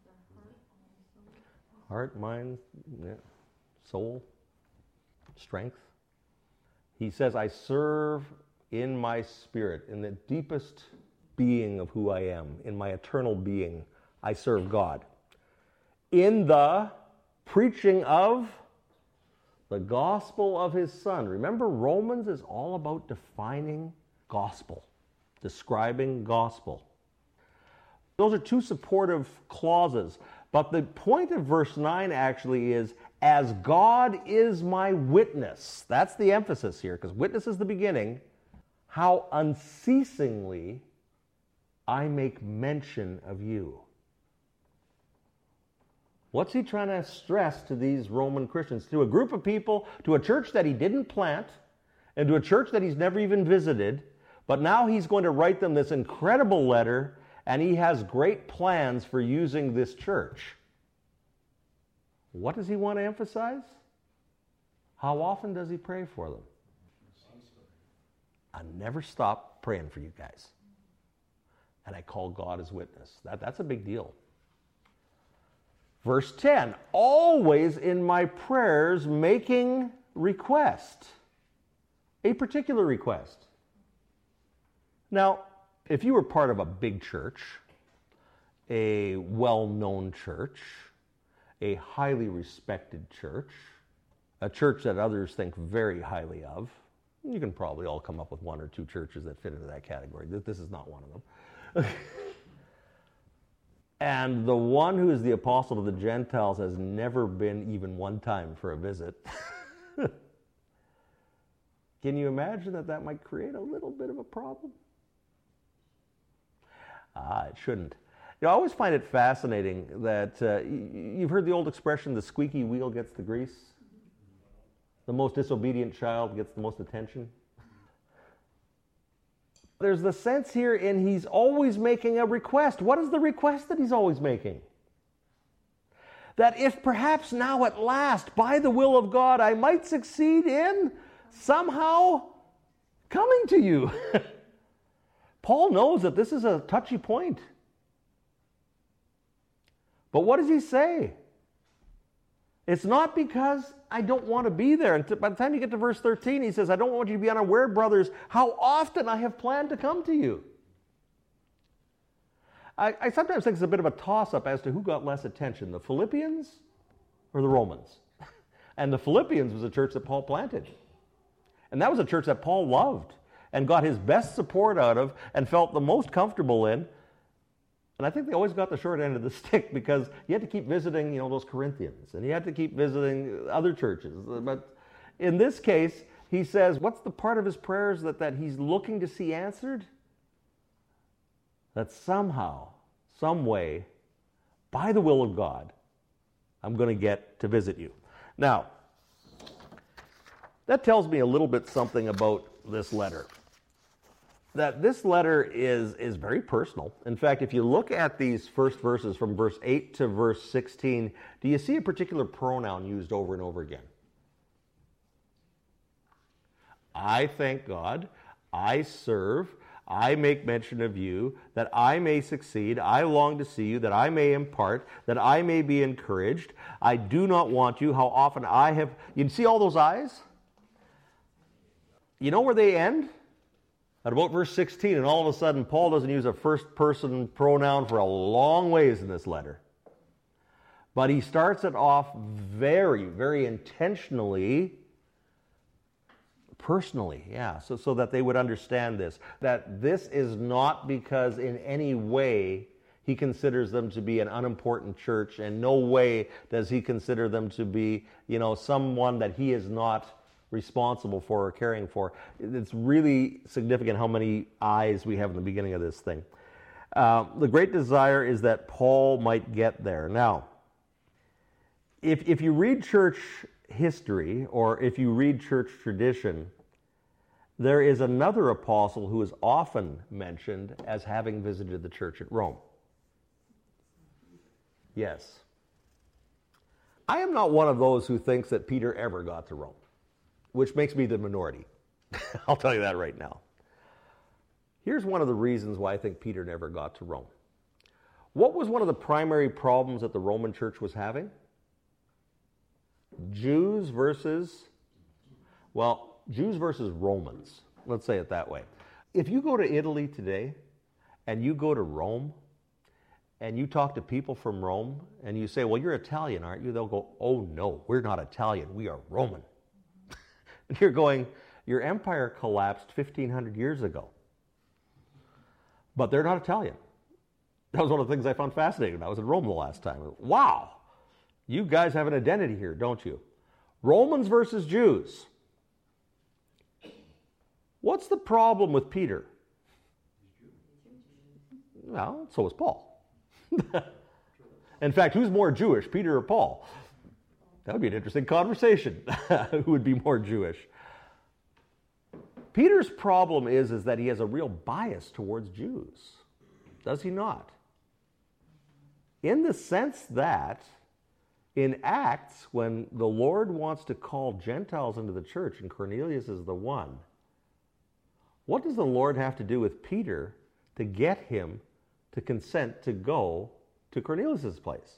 Heart, mind, yeah, soul, strength. He says, I serve in my spirit, in the deepest being of who I am, in my eternal being, I serve God. In the preaching of the gospel of his Son. Remember, Romans is all about defining gospel, describing gospel. Those are two supportive clauses. But the point of verse nine actually is, as God is my witness. That's the emphasis here, because witness is the beginning. How unceasingly I make mention of you. What's he trying to stress to these Roman Christians? To a group of people, to a church that he didn't plant, and to a church that he's never even visited, but now he's going to write them this incredible letter, and he has great plans for using this church. What does he want to emphasize? How often does he pray for them? I never stop praying for you guys. And I call God as witness. That, that's a big deal. Verse ten, always in my prayers making request. A particular request. Now, if you were part of a big church, a well-known church, a highly respected church, a church that others think very highly of, you can probably all come up with one or two churches that fit into that category. This is not one of them. And the one who is the apostle to the Gentiles has never been even one time for a visit. Can you imagine that that might create a little bit of a problem? Ah, it shouldn't. You know, I always find it fascinating that uh, you've heard the old expression, the squeaky wheel gets the grease. The most disobedient child gets the most attention. There's the sense here in he's always making a request. What is the request that he's always making? That if perhaps now at last, by the will of God, I might succeed in somehow coming to you. Paul knows that this is a touchy point. But what does he say? It's not because I don't want to be there. And by the time you get to verse thirteen, he says, I don't want you to be unaware, brothers, how often I have planned to come to you. I, I sometimes think it's a bit of a toss-up as to who got less attention, the Philippians or the Romans. And the Philippians was a church that Paul planted. And that was a church that Paul loved and got his best support out of and felt the most comfortable in. And I think they always got the short end of the stick because you had to keep visiting, you know, those Corinthians, and you had to keep visiting other churches. But in this case, he says, what's the part of his prayers that, that he's looking to see answered? That somehow, some way, by the will of God, I'm going to get to visit you. Now, that tells me a little bit something about this letter. That this letter is, is very personal. In fact, if you look at these first verses from verse eight to verse sixteen, do you see a particular pronoun used over and over again? I thank God, I serve, I make mention of you, that I may succeed, I long to see you, that I may impart, that I may be encouraged, I do not want you, how often I have... You see all those I's? You know where they end? At about verse sixteen, and all of a sudden, Paul doesn't use a first-person pronoun for a long ways in this letter. But he starts it off very, very intentionally, personally, yeah, so, so that they would understand this. That this is not because in any way he considers them to be an unimportant church, and no way does he consider them to be, you know, someone that he is not responsible for or caring for. It's really significant how many I's we have in the beginning of this thing. Uh, the great desire is that Paul might get there. Now, if, if you read church history or if you read church tradition, there is another apostle who is often mentioned as having visited the church at Rome. Yes. I am not one of those who thinks that Peter ever got to Rome, which makes me the minority. I'll tell you that right now. Here's one of the reasons why I think Peter never got to Rome. What was one of the primary problems that the Roman church was having? Jews versus, well, Jews versus Romans. Let's say it that way. If you go to Italy today and you go to Rome and you talk to people from Rome and you say, well, you're Italian, aren't you? They'll go, oh no, we're not Italian, we are Roman. And you're going, your empire collapsed fifteen hundred years ago. But they're not Italian. That was one of the things I found fascinating when I was in Rome the last time. Wow, you guys have an identity here, don't you? Romans versus Jews. What's the problem with Peter? Well, so is Paul. In fact, who's more Jewish, Peter or Paul? That would be an interesting conversation. Who would be more Jewish? Peter's problem is, is that he has a real bias towards Jews. Does he not? In the sense that in Acts, when the Lord wants to call Gentiles into the church, and Cornelius is the one, what does the Lord have to do with Peter to get him to consent to go to Cornelius' place?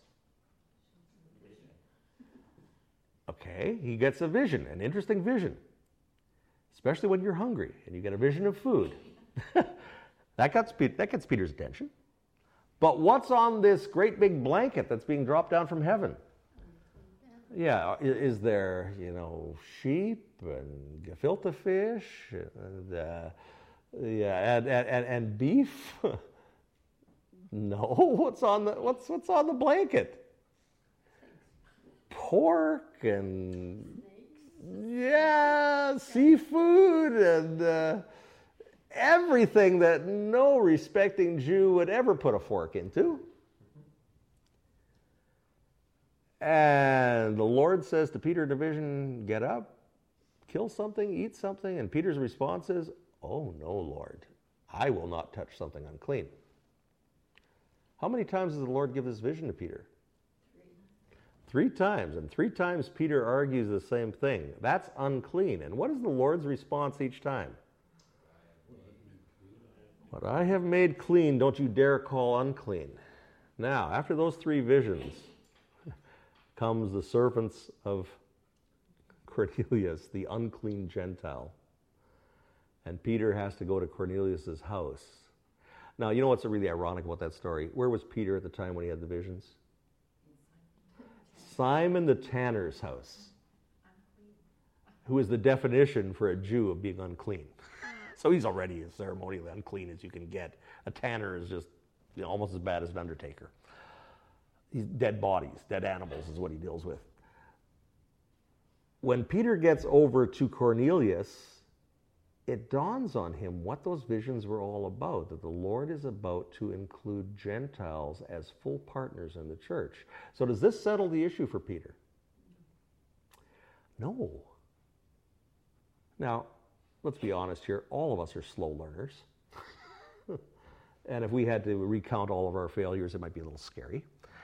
Okay, he gets a vision, an interesting vision, especially when you're hungry and you get a vision of food. that, gets, that gets Peter's attention. But what's on this great big blanket that's being dropped down from heaven? Yeah, is there, you know, sheep and gefilte fish and, uh, yeah, and, and, and beef? No, what's on the what's what's on the blanket? Pork and yeah, seafood and uh, everything that no respecting Jew would ever put a fork into. And the Lord says to Peter in a vision, get up, kill something, eat something. And Peter's response is, oh no, Lord, I will not touch something unclean. How many times does the Lord give this vision to Peter? Three times, and three times Peter argues the same thing. That's unclean. And what is the Lord's response each time? What I have made clean, don't you dare call unclean. Now, after those three visions, comes the servants of Cornelius, the unclean Gentile. And Peter has to go to Cornelius' house. Now, you know what's really ironic about that story? Where was Peter at the time when he had the visions? Simon the tanner's house, who is the definition for a Jew of being unclean. So he's already as ceremonially unclean as you can get. A tanner is just, you know, almost as bad as an undertaker. He's dead bodies, dead animals is what he deals with. When Peter gets over to Cornelius, it dawns on him what those visions were all about, that the Lord is about to include Gentiles as full partners in the church. So does this settle the issue for Peter? No. Now, let's be honest here, all of us are slow learners. And if we had to recount all of our failures, it might be a little scary.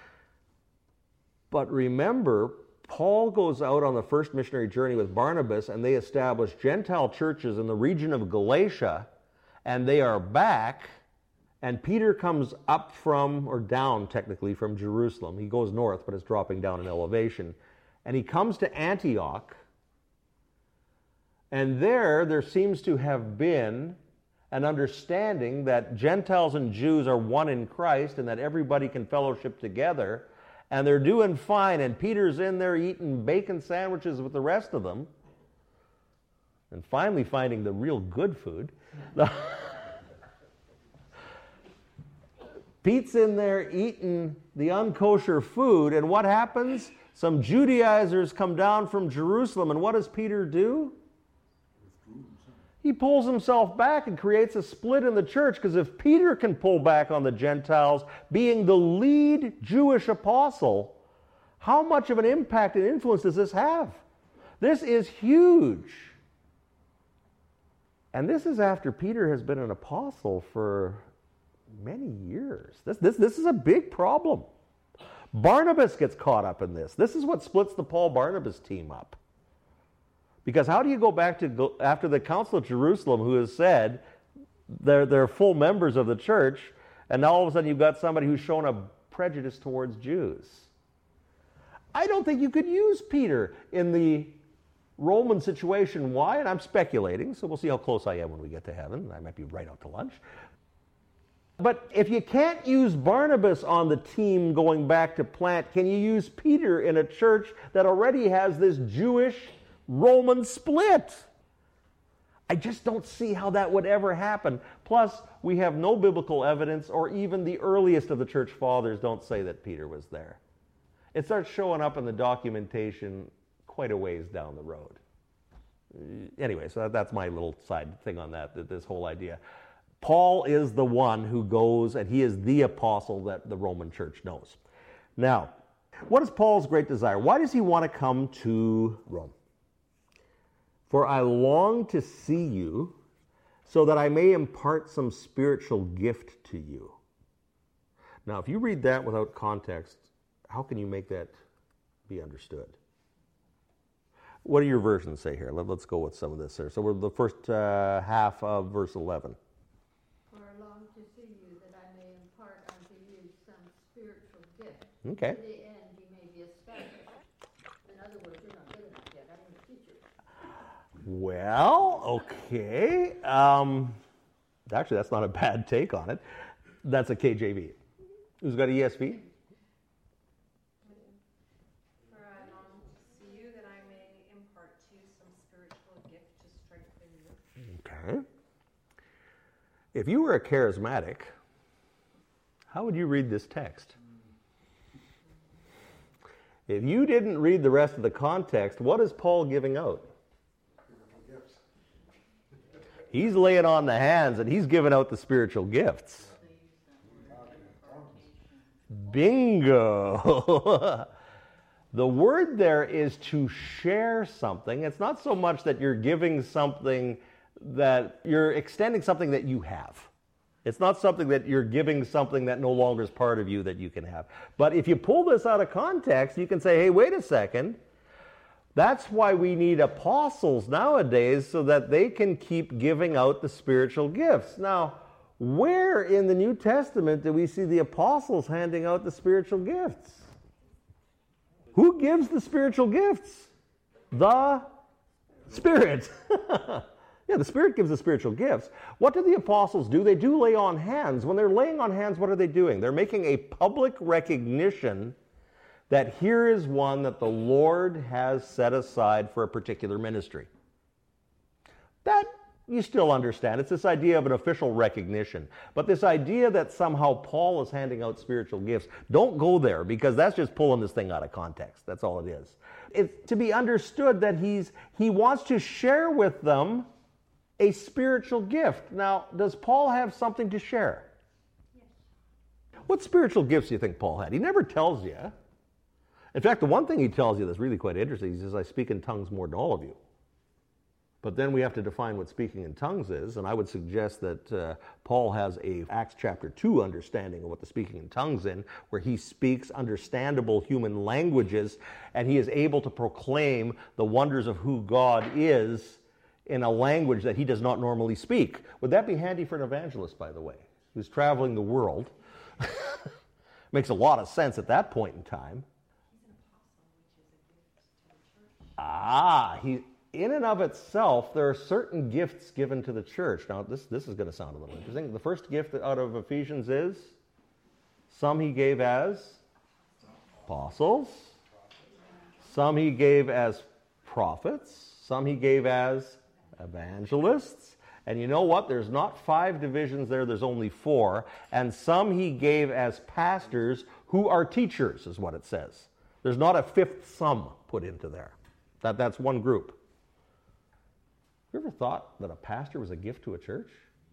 But remember, Paul goes out on the first missionary journey with Barnabas, and they establish Gentile churches in the region of Galatia, and they are back, and Peter comes up from, or down technically, from Jerusalem. He goes north, but it's dropping down in elevation. And he comes to Antioch, and there, there seems to have been an understanding that Gentiles and Jews are one in Christ, and that everybody can fellowship together. And they're doing fine, and Peter's in there eating bacon sandwiches with the rest of them, and finally finding the real good food. Pete's in there eating the unkosher food, and what happens? Some Judaizers come down from Jerusalem, and what does Peter do? He pulls himself back and creates a split in the church, because if Peter can pull back on the Gentiles, being the lead Jewish apostle, how much of an impact and influence does this have? This is huge. And this is after Peter has been an apostle for many years. This, this, this is a big problem. Barnabas gets caught up in this. This is what splits the Paul-Barnabas team up. Because how do you go back to go, after the Council of Jerusalem, who has said they're, they're full members of the church, and now all of a sudden you've got somebody who's shown a prejudice towards Jews? I don't think you could use Peter in the Roman situation. Why? And I'm speculating, so we'll see how close I am when we get to heaven. I might be right out to lunch. But if you can't use Barnabas on the team going back to plant, can you use Peter in a church that already has this Jewish Roman split? I just don't see how that would ever happen. Plus, we have no biblical evidence, or even the earliest of the church fathers don't say that Peter was there. It starts showing up in the documentation quite a ways down the road. Anyway, so that's my little side thing on that, that this whole idea. Paul is the one who goes, and he is the apostle that the Roman church knows. Now, what is Paul's great desire? Why does he want to come to Rome? For I long to see you, so that I may impart some spiritual gift to you. Now, if you read that without context, how can you make that be understood? What do your versions say here? Let, let's go with some of this here. So we're the first uh, half of verse eleven. For I long to see you, that I may impart unto you some spiritual gift. Okay. To the end you may be established. In other words, you're not good enough yet. I'm going to teach you. Well, okay. Um, actually, that's not a bad take on it. That's a K J V. Who's got E S V? For I long to see you, that I may impart to you some spiritual gift to strengthen you. Okay. If you were a charismatic, how would you read this text? If you didn't read the rest of the context, what is Paul giving out? He's laying on the hands, and he's giving out the spiritual gifts. Bingo! The word there is to share something. It's not so much that you're giving something, that you're extending something that you have. It's not something that you're giving something that no longer is part of you that you can have. But if you pull this out of context, you can say, hey, wait a second. That's why we need apostles nowadays, so that they can keep giving out the spiritual gifts. Now, Where in the New Testament do we see the apostles handing out the spiritual gifts? Who gives the spiritual gifts? The Spirit. Yeah, the Spirit gives the spiritual gifts. What do the apostles do? They do lay on hands. When they're laying on hands, what are they doing? They're making a public recognition that here is one that the Lord has set aside for a particular ministry. That you still understand. It's this idea of an official recognition. But this idea that somehow Paul is handing out spiritual gifts, don't go there, because that's just pulling this thing out of context. That's all it is. It's to be understood that he's he wants to share with them a spiritual gift. Now, does Paul have something to share? Yes. What spiritual gifts do you think Paul had? He never tells you. In fact, the one thing he tells you that's really quite interesting, he says, I speak in tongues more than all of you. But then we have to define what speaking in tongues is, and I would suggest that uh, Paul has a Acts chapter two understanding of what the speaking in tongues in, where he speaks understandable human languages, and he is able to proclaim the wonders of who God is in a language that he does not normally speak. Would that be handy for an evangelist, by the way, who's traveling the world? Makes a lot of sense at that point in time. Ah, he... In and of itself, there are certain gifts given to the church. Now, this, this is going to sound a little interesting. The first gift out of Ephesians is, some he gave as apostles, some he gave as prophets, some he gave as evangelists. And you know what? There's not five divisions there, there's only four. And some he gave as pastors who are teachers, is what it says. There's not a fifth some put into there. That, that's one group. You ever thought that a pastor was a gift to a church?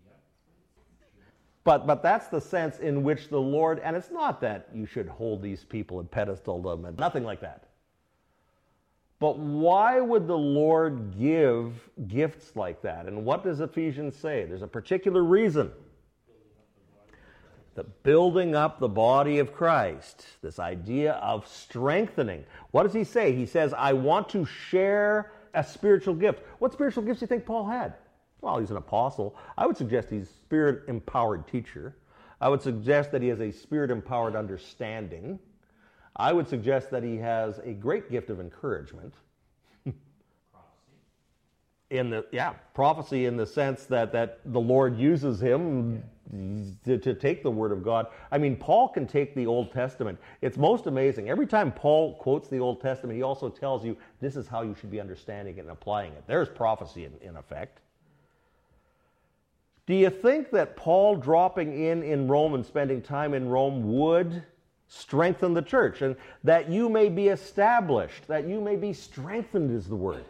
But but that's the sense in which the Lord, and it's not that you should hold these people and pedestal them, and nothing like that. But why would the Lord give gifts like that? And what does Ephesians say? There's a particular reason. The building up the body of Christ. This idea of strengthening. What does he say? He says, I want to share a spiritual gift. What spiritual gifts do you think Paul had? Well, he's an apostle. I would suggest he's a spirit-empowered teacher. I would suggest that he has a spirit-empowered understanding. I would suggest that he has a great gift of encouragement. Prophecy. In the yeah, prophecy in the sense that, that the Lord uses him to, to take the Word of God. I mean, Paul can take the Old Testament. It's most amazing. Every time Paul quotes the Old Testament, he also tells you this is how you should be understanding it and applying it. There's prophecy in, in effect. Do you think that Paul dropping in in Rome and spending time in Rome would strengthen the church? And that you may be established, that you may be strengthened is the word.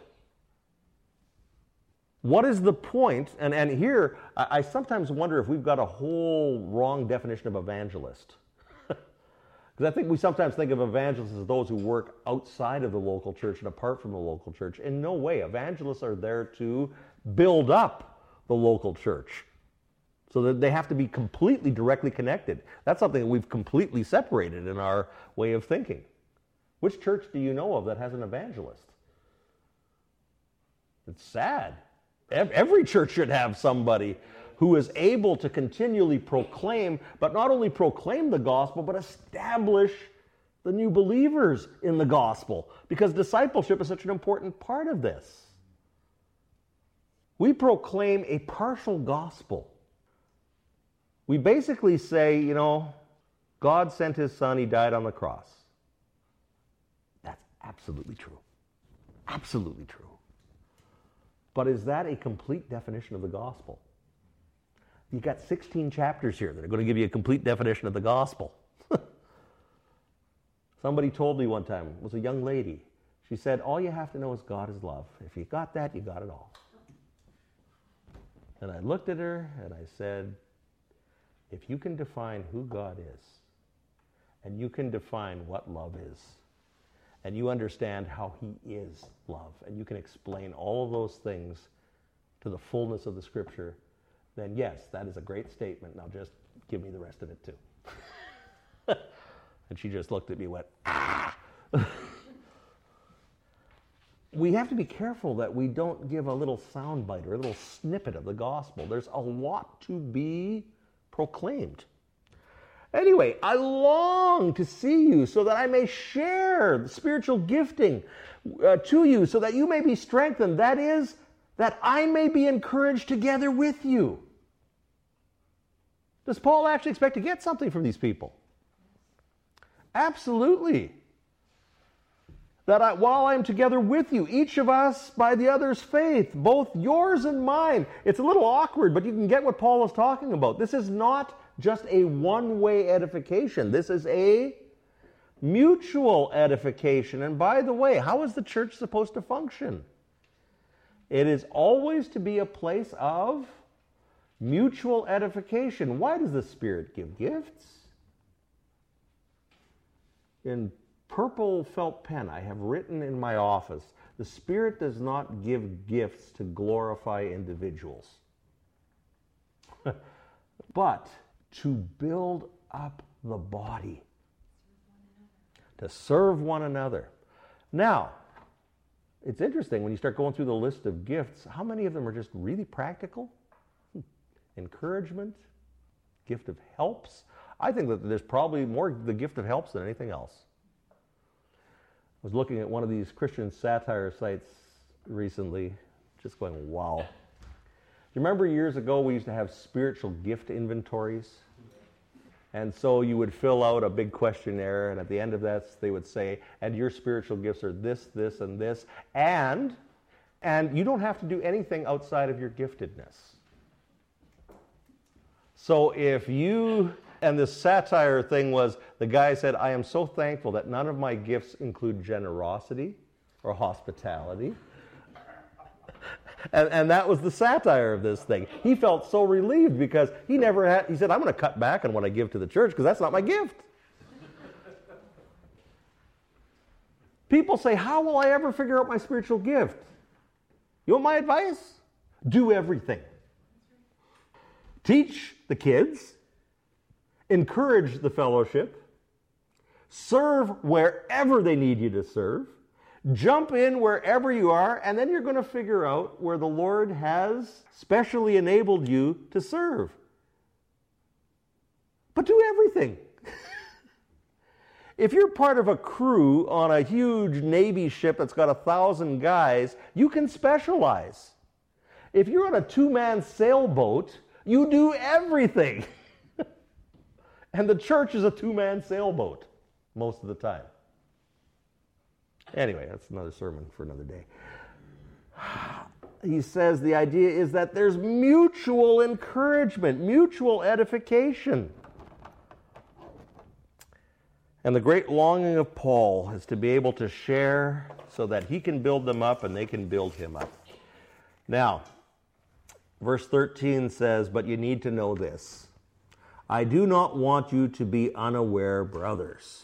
What is the point? And, and here, I, I sometimes wonder if we've got a whole wrong definition of evangelist. Because I think we sometimes think of evangelists as those who work outside of the local church and apart from the local church. In no way. Evangelists are there to build up the local church. So that they have to be completely directly connected. That's something that we've completely separated in our way of thinking. Which church do you know of that has an evangelist? It's sad. Every church should have somebody who is able to continually proclaim, but not only proclaim the gospel, but establish the new believers in the gospel. Because discipleship is such an important part of this. We proclaim a partial gospel. We basically say, you know, God sent his son, he died on the cross. That's absolutely true. Absolutely true. But is that a complete definition of the gospel? You've got sixteen chapters here that are going to give you a complete definition of the gospel. Somebody told me one time, it was a young lady. She said, all you have to know is God is love. If you got that, you got it all. And I looked at her and I said, if you can define who God is, and you can define what love is, and you understand how he is love, and you can explain all of those things to the fullness of the Scripture, then yes, that is a great statement. Now just give me the rest of it too. And she just looked at me and went, ah. We have to be careful that we don't give a little soundbite or a little snippet of the gospel. There's a lot to be proclaimed. Anyway, I long to see you so that I may share the spiritual gifting uh, to you, so that you may be strengthened. That is, that I may be encouraged together with you. Does Paul actually expect to get something from these people? Absolutely. That I, while I am together with you, each of us by the other's faith, both yours and mine. It's a little awkward, but you can get what Paul is talking about. This is not just a one-way edification. This is a mutual edification. And by the way, how is the church supposed to function? It is always to be a place of mutual edification. Why does the Spirit give gifts? In purple felt pen, I have written in my office, the Spirit does not give gifts to glorify individuals, but to build up the body, to serve one another. Now, it's interesting when you start going through the list of gifts, how many of them are just really practical? Encouragement, gift of helps. I think that there's probably more the gift of helps than anything else. I was looking at one of these Christian satire sites recently, just going, wow. Do you remember years ago we used to have spiritual gift inventories? And so you would fill out a big questionnaire, and at the end of that they would say, and your spiritual gifts are this, this, and this, and, and you don't have to do anything outside of your giftedness. So if you, and this satire thing was, the guy said, I am so thankful that none of my gifts include generosity or hospitality. And, and that was the satire of this thing. He felt so relieved because he never had, he said, I'm going to cut back on what I give to the church because that's not my gift. People say, how will I ever figure out my spiritual gift? You want my advice? Do everything. Teach the kids, encourage the fellowship, serve wherever they need you to serve, jump in wherever you are, and then you're going to figure out where the Lord has specially enabled you to serve. But do everything. If you're part of a crew on a huge Navy ship that's got a thousand guys, you can specialize. If you're on a two-man sailboat, you do everything. And the church is a two-man sailboat most of the time. Anyway, that's another sermon for another day. He says the idea is that there's mutual encouragement, mutual edification. And the great longing of Paul is to be able to share so that he can build them up and they can build him up. Now, verse thirteen says, but you need to know this. I do not want you to be unaware, brothers,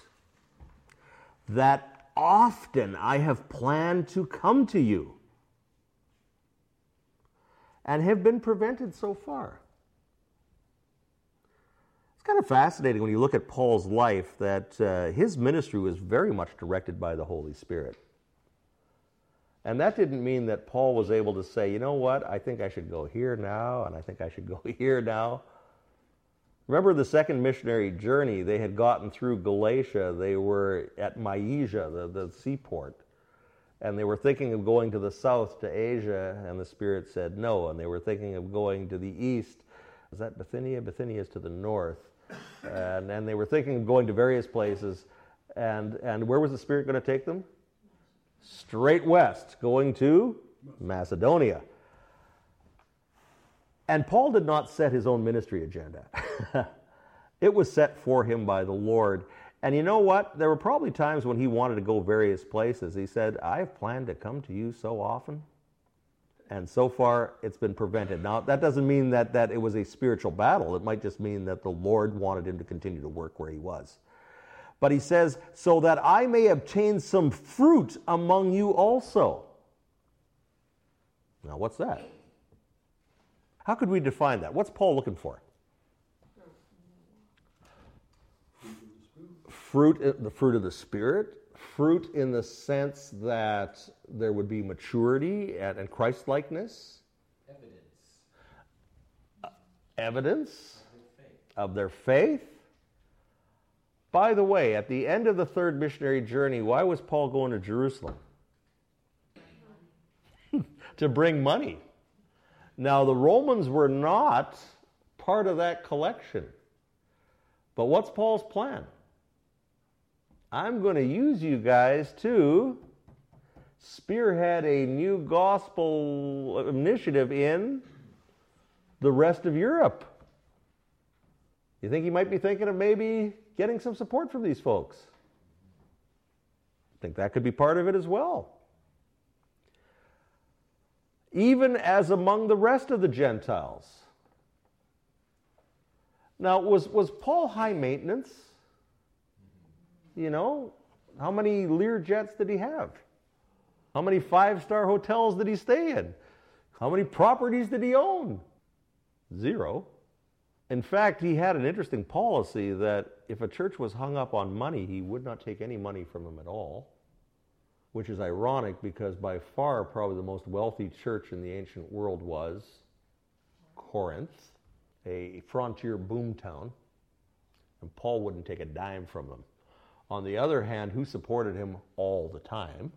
that often I have planned to come to you and have been prevented so far. It's kind of fascinating when you look at Paul's life that uh, his ministry was very much directed by the Holy Spirit. And that didn't mean that Paul was able to say, you know what, I think I should go here now, and I think I should go here now. Remember the second missionary journey, they had gotten through Galatia, they were at Mysia, the, the seaport, and they were thinking of going to the south to Asia, and the Spirit said no, and they were thinking of going to the east. Is that Bithynia? Bithynia is to the north. And, and they were thinking of going to various places, and, and where was the Spirit going to take them? Straight west, going to Macedonia. And Paul did not set his own ministry agenda. It was set for him by the Lord. And you know what? There were probably times when he wanted to go various places. He said, I've planned to come to you so often, and so far it's been prevented. Now, that doesn't mean that, that it was a spiritual battle. It might just mean that the Lord wanted him to continue to work where he was. But he says, so that I may obtain some fruit among you also. Now, what's that? How could we define that? What's Paul looking for? Fruit, the fruit of the Spirit. Fruit in the sense that there would be maturity and, and Christ-likeness. Evidence. Uh, evidence. Of faith. of their faith. By the way, at the end of the third missionary journey, why was Paul going to Jerusalem? To bring money. Now, the Romans were not part of that collection. But what's Paul's plan? I'm going to use you guys to spearhead a new gospel initiative in the rest of Europe. You think he might be thinking of maybe getting some support from these folks? I think that could be part of it as well. Even as among the rest of the Gentiles. Now, was, was Paul high maintenance? You know, how many Lear jets did he have? How many five-star hotels did he stay in? How many properties did he own? Zero. In fact, he had an interesting policy that if a church was hung up on money, he would not take any money from them at all, which is ironic because by far probably the most wealthy church in the ancient world was Corinth, a frontier boomtown, and Paul wouldn't take a dime from them. On the other hand, who supported him all the time?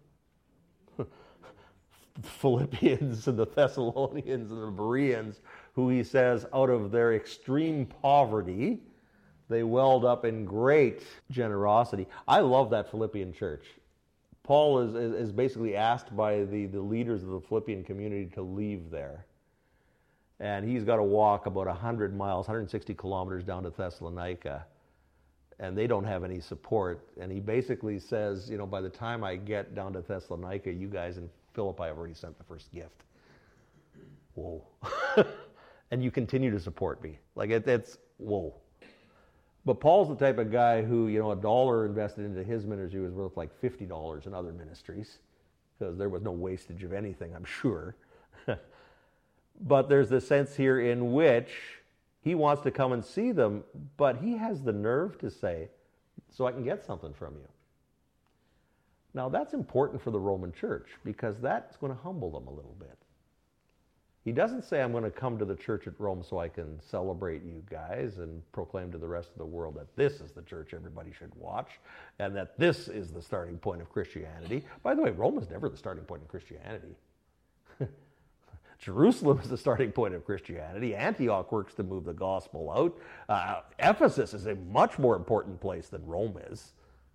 Philippians and the Thessalonians and the Bereans, who he says out of their extreme poverty, they welled up in great generosity. I love that Philippian church. Paul is, is, is basically asked by the, the leaders of the Philippian community to leave there. And he's got to walk about one hundred miles, one hundred sixty kilometers down to Thessalonica. And they don't have any support. And he basically says, you know, by the time I get down to Thessalonica, you guys in Philippi have already sent the first gift. Whoa. And you continue to support me. Like, it, it's, whoa. But Paul's the type of guy who, you know, a dollar invested into his ministry was worth like fifty dollars in other ministries, because there was no wastage of anything, I'm sure. But there's this sense here in which he wants to come and see them, but he has the nerve to say, so I can get something from you. Now, that's important for the Roman church, because that's going to humble them a little bit. He doesn't say, I'm going to come to the church at Rome so I can celebrate you guys and proclaim to the rest of the world that this is the church everybody should watch and that this is the starting point of Christianity. By the way, Rome is never the starting point of Christianity. Jerusalem is the starting point of Christianity. Antioch works to move the gospel out. Uh, Ephesus is a much more important place than Rome is.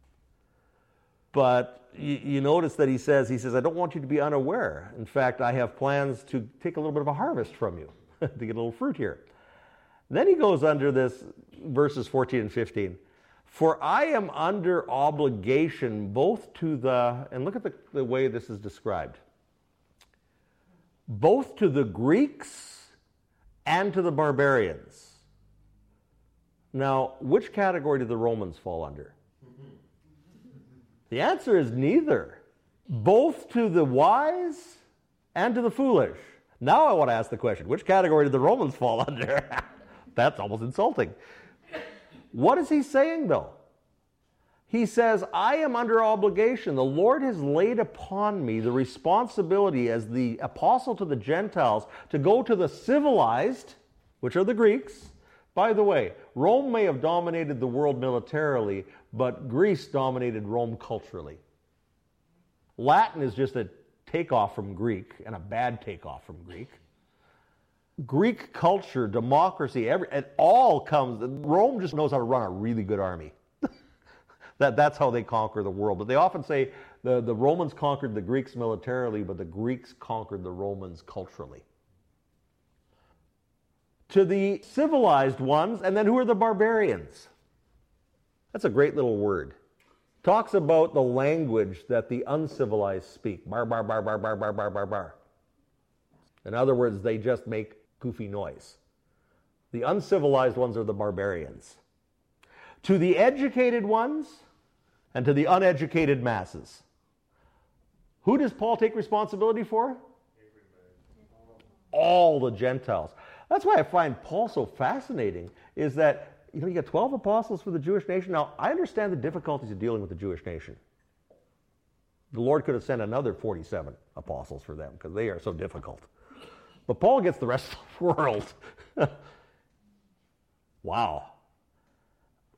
But you, you notice that he says, he says, I don't want you to be unaware. In fact, I have plans to take a little bit of a harvest from you, to get a little fruit here. Then he goes under this, verses fourteen and fifteen. For I am under obligation both to the, and look at the, the way this is described, both to the Greeks and to the barbarians. Now, which category do the Romans fall under? The answer is neither. Both to the wise and to the foolish. Now I want to ask the question, which category did the Romans fall under? That's almost insulting. What is he saying, though? He says, I am under obligation. The Lord has laid upon me the responsibility as the apostle to the Gentiles to go to the civilized, which are the Greeks. By the way, Rome may have dominated the world militarily, but Greece dominated Rome culturally. Latin is just a takeoff from Greek, and a bad takeoff from Greek. Greek culture, democracy, every, it all comes, Rome just knows how to run a really good army. that, that's how they conquer the world. But they often say the, the Romans conquered the Greeks militarily, but the Greeks conquered the Romans culturally. To the civilized ones, and then who are the barbarians? That's a great little word. Talks about the language that the uncivilized speak. Bar, bar, bar, bar, bar, bar, bar, bar, bar. In other words, they just make goofy noise. The uncivilized ones are the barbarians. To the educated ones and to the uneducated masses. Who does Paul take responsibility for? All the Gentiles. That's why I find Paul so fascinating, is that, you know, you got twelve apostles for the Jewish nation. Now, I understand the difficulties of dealing with the Jewish nation. The Lord could have sent another forty-seven apostles for them, because they are so difficult. But Paul gets the rest of the world. Wow.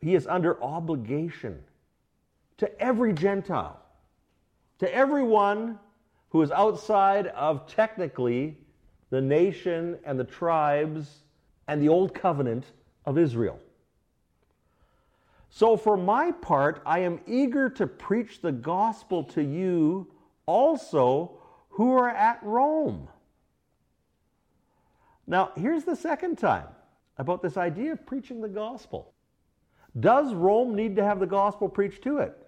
he is under obligation to every Gentile, to everyone who is outside of technically the nation and the tribes and the old covenant of Israel. So for my part, I am eager to preach the gospel to you also who are at Rome. Now, here's the second time about this idea of preaching the gospel. Does Rome need to have the gospel preached to it?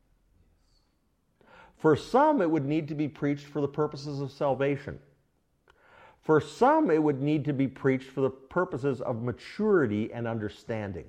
For some, it would need to be preached for the purposes of salvation. For some, it would need to be preached for the purposes of maturity and understanding.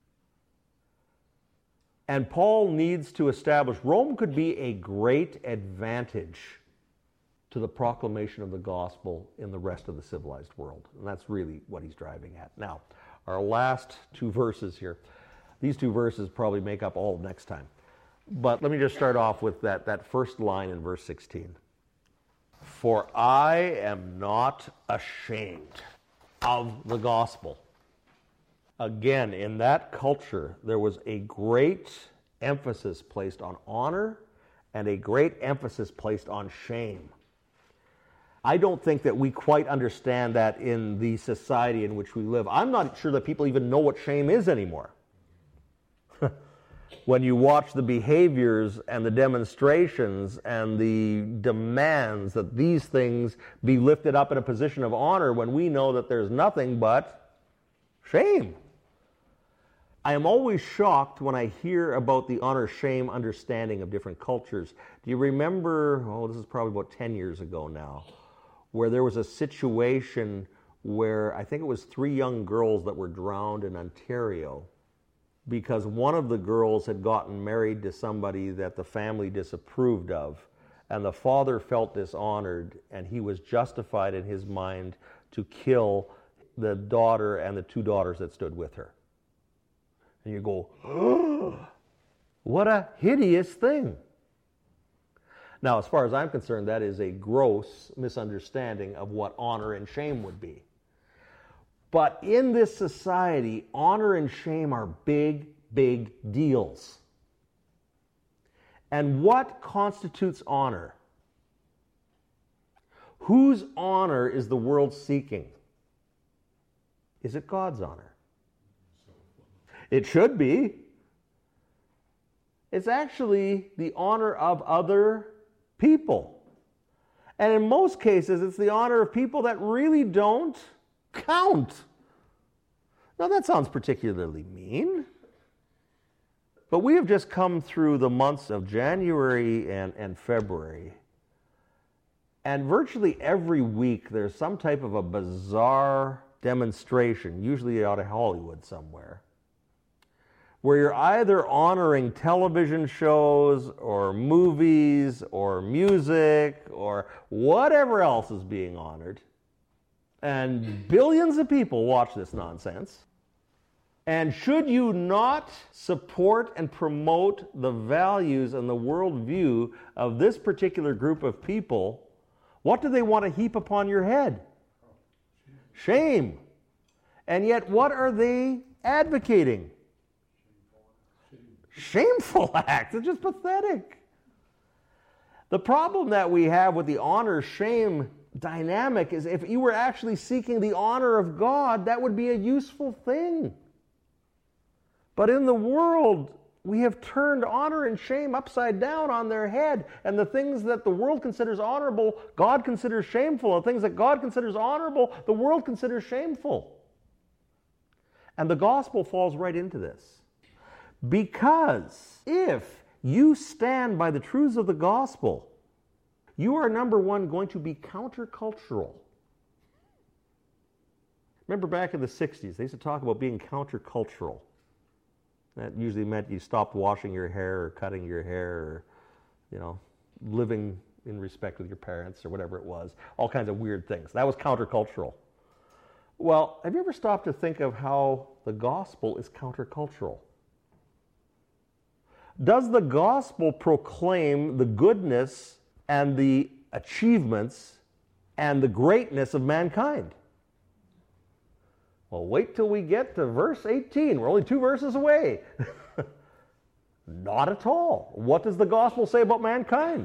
And Paul needs to establish Rome could be a great advantage to the proclamation of the gospel in the rest of the civilized world. And that's really what he's driving at. Now, our last two verses here. These two verses probably make up all of next time. But let me just start off with that, that first line in verse sixteen. For I am not ashamed of the gospel. Again, in that culture, there was a great emphasis placed on honor and a great emphasis placed on shame. I don't think that we quite understand that in the society in which we live. I'm not sure that people even know what shame is anymore. When you watch the behaviors and the demonstrations and the demands that these things be lifted up in a position of honor, when we know that there's nothing but shame. I am always shocked when I hear about the honor-shame understanding of different cultures. Do you remember, oh, this is probably about ten years ago now, where there was a situation where I think it was three young girls that were drowned in Ontario because one of the girls had gotten married to somebody that the family disapproved of, and the father felt dishonored, and he was justified in his mind to kill the daughter and the two daughters that stood with her. And you go, oh, what a hideous thing. Now, as far as I'm concerned, that is a gross misunderstanding of what honor and shame would be. But in this society, honor and shame are big, big deals. And what constitutes honor? Whose honor is the world seeking? Is it God's honor? It should be. It's actually the honor of other people. And in most cases, it's the honor of people that really don't count. Now, that sounds particularly mean. But we have just come through the months of January and, and February. And virtually every week, there's some type of a bizarre demonstration, usually out of Hollywood somewhere, where you're either honoring television shows or movies or music or whatever else is being honored. And billions of people watch this nonsense. And should you not support and promote the values and the worldview of this particular group of people, what do they want to heap upon your head? Shame. And yet, what are they advocating? Shameful acts. It's just pathetic. The problem that we have with the honor-shame dynamic is if you were actually seeking the honor of God, that would be a useful thing. But in the world, we have turned honor and shame upside down on their head, and the things that the world considers honorable, God considers shameful, and things that God considers honorable, the world considers shameful. And the gospel falls right into this. Because if you stand by the truths of the gospel, you are, number one, going to be countercultural. Remember back in the sixties, they used to talk about being countercultural. That usually meant you stopped washing your hair or cutting your hair or, you know, living in respect with your parents or whatever it was. All kinds of weird things. That was countercultural. Well, have you ever stopped to think of how the gospel is countercultural? Does the gospel proclaim the goodness and the achievements and the greatness of mankind? Well, wait till we get to verse eighteen. We're only two verses away. Not at all. What does the gospel say about mankind?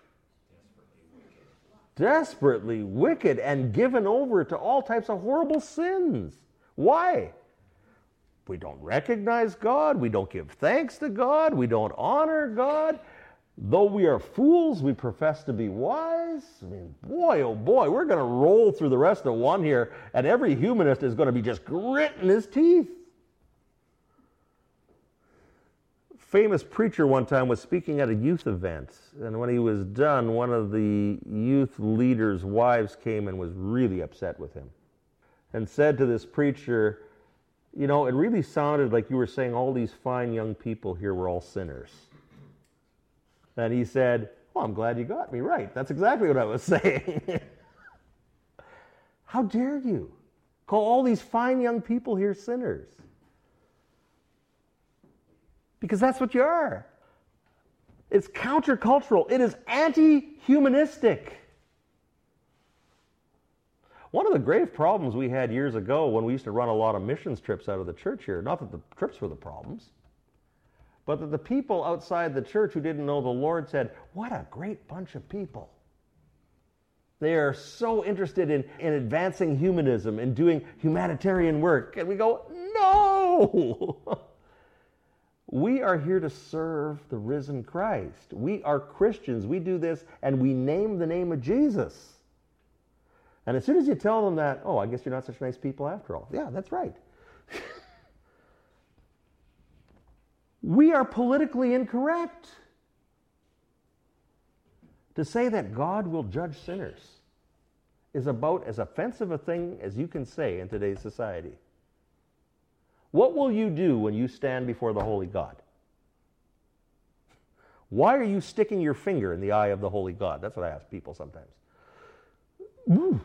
Desperately wicked and given over to all types of horrible sins. Why? We don't recognize God. We don't give thanks to God. We don't honor God. Though we are fools, we profess to be wise. I mean, boy, oh boy, we're going to roll through the rest of one here, and every humanist is going to be just gritting his teeth. Famous preacher one time was speaking at a youth event, and when he was done, one of the youth leaders' wives came and was really upset with him and said to this preacher, you know, it really sounded like you were saying all these fine young people here were all sinners. And he said, well, I'm glad you got me right. That's exactly what I was saying. How dare you call all these fine young people here sinners? Because that's what you are. It's countercultural. It is anti-humanistic. One of the grave problems we had years ago when we used to run a lot of missions trips out of the church here, not that the trips were the problems, but that the people outside the church who didn't know the Lord said, what a great bunch of people. They are so interested in, in advancing humanism and doing humanitarian work. And we go, no! We are here to serve the risen Christ. We are Christians. We do this and we name the name of Jesus. And as soon as you tell them that, oh, I guess you're not such nice people after all. Yeah, that's right. We are politically incorrect. To say that God will judge sinners is about as offensive a thing as you can say in today's society. What will you do when you stand before the holy God? Why are you sticking your finger in the eye of the holy God? That's what I ask people sometimes. Ooh.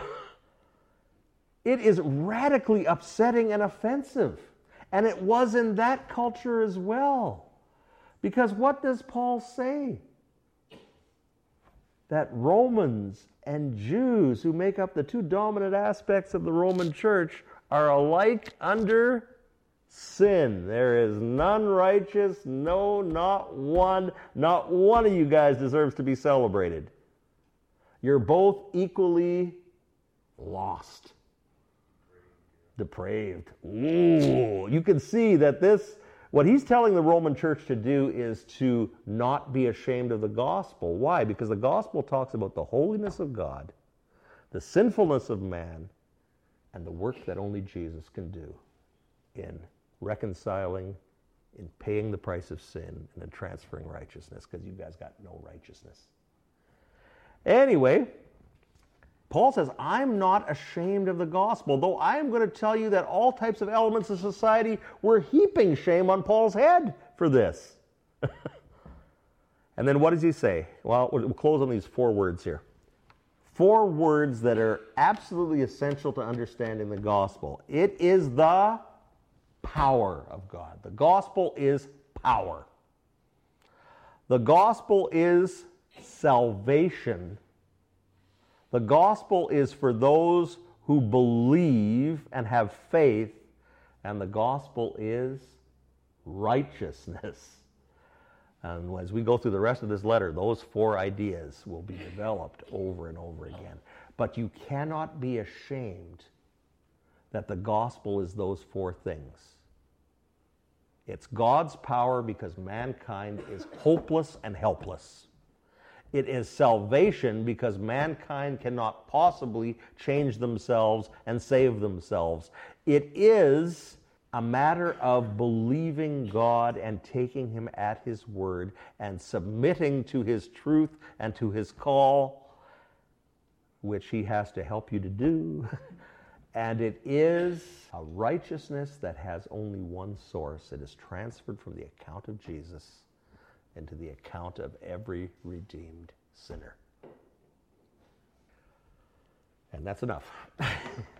It is radically upsetting and offensive. And it was in that culture as well. Because what does Paul say? That Romans and Jews, who make up the two dominant aspects of the Roman church, are alike under sin. There is none righteous, no, not one. Not one of you guys deserves to be celebrated. You're both equally lost. Depraved. Ooh, you can see that this, what he's telling the Roman church to do is to not be ashamed of the gospel. Why? Because the gospel talks about the holiness of God, the sinfulness of man, and the work that only Jesus can do in reconciling, in paying the price of sin, and in transferring righteousness, because you guys got no righteousness. Anyway, Paul says, I'm not ashamed of the gospel, though I am going to tell you that all types of elements of society were heaping shame on Paul's head for this. And then what does he say? Well, we'll close on these four words here. Four words that are absolutely essential to understanding the gospel. It is the power of God. The gospel is power. The gospel is salvation. The gospel is for those who believe and have faith, and the gospel is righteousness. And as we go through the rest of this letter, those four ideas will be developed over and over again. But you cannot be ashamed that the gospel is those four things. It's God's power because mankind is hopeless and helpless. It is salvation because mankind cannot possibly change themselves and save themselves. It is a matter of believing God and taking him at his word and submitting to his truth and to his call, which he has to help you to do. And it is a righteousness that has only one source. It is transferred from the account of Jesus into the account of every redeemed sinner. And that's enough.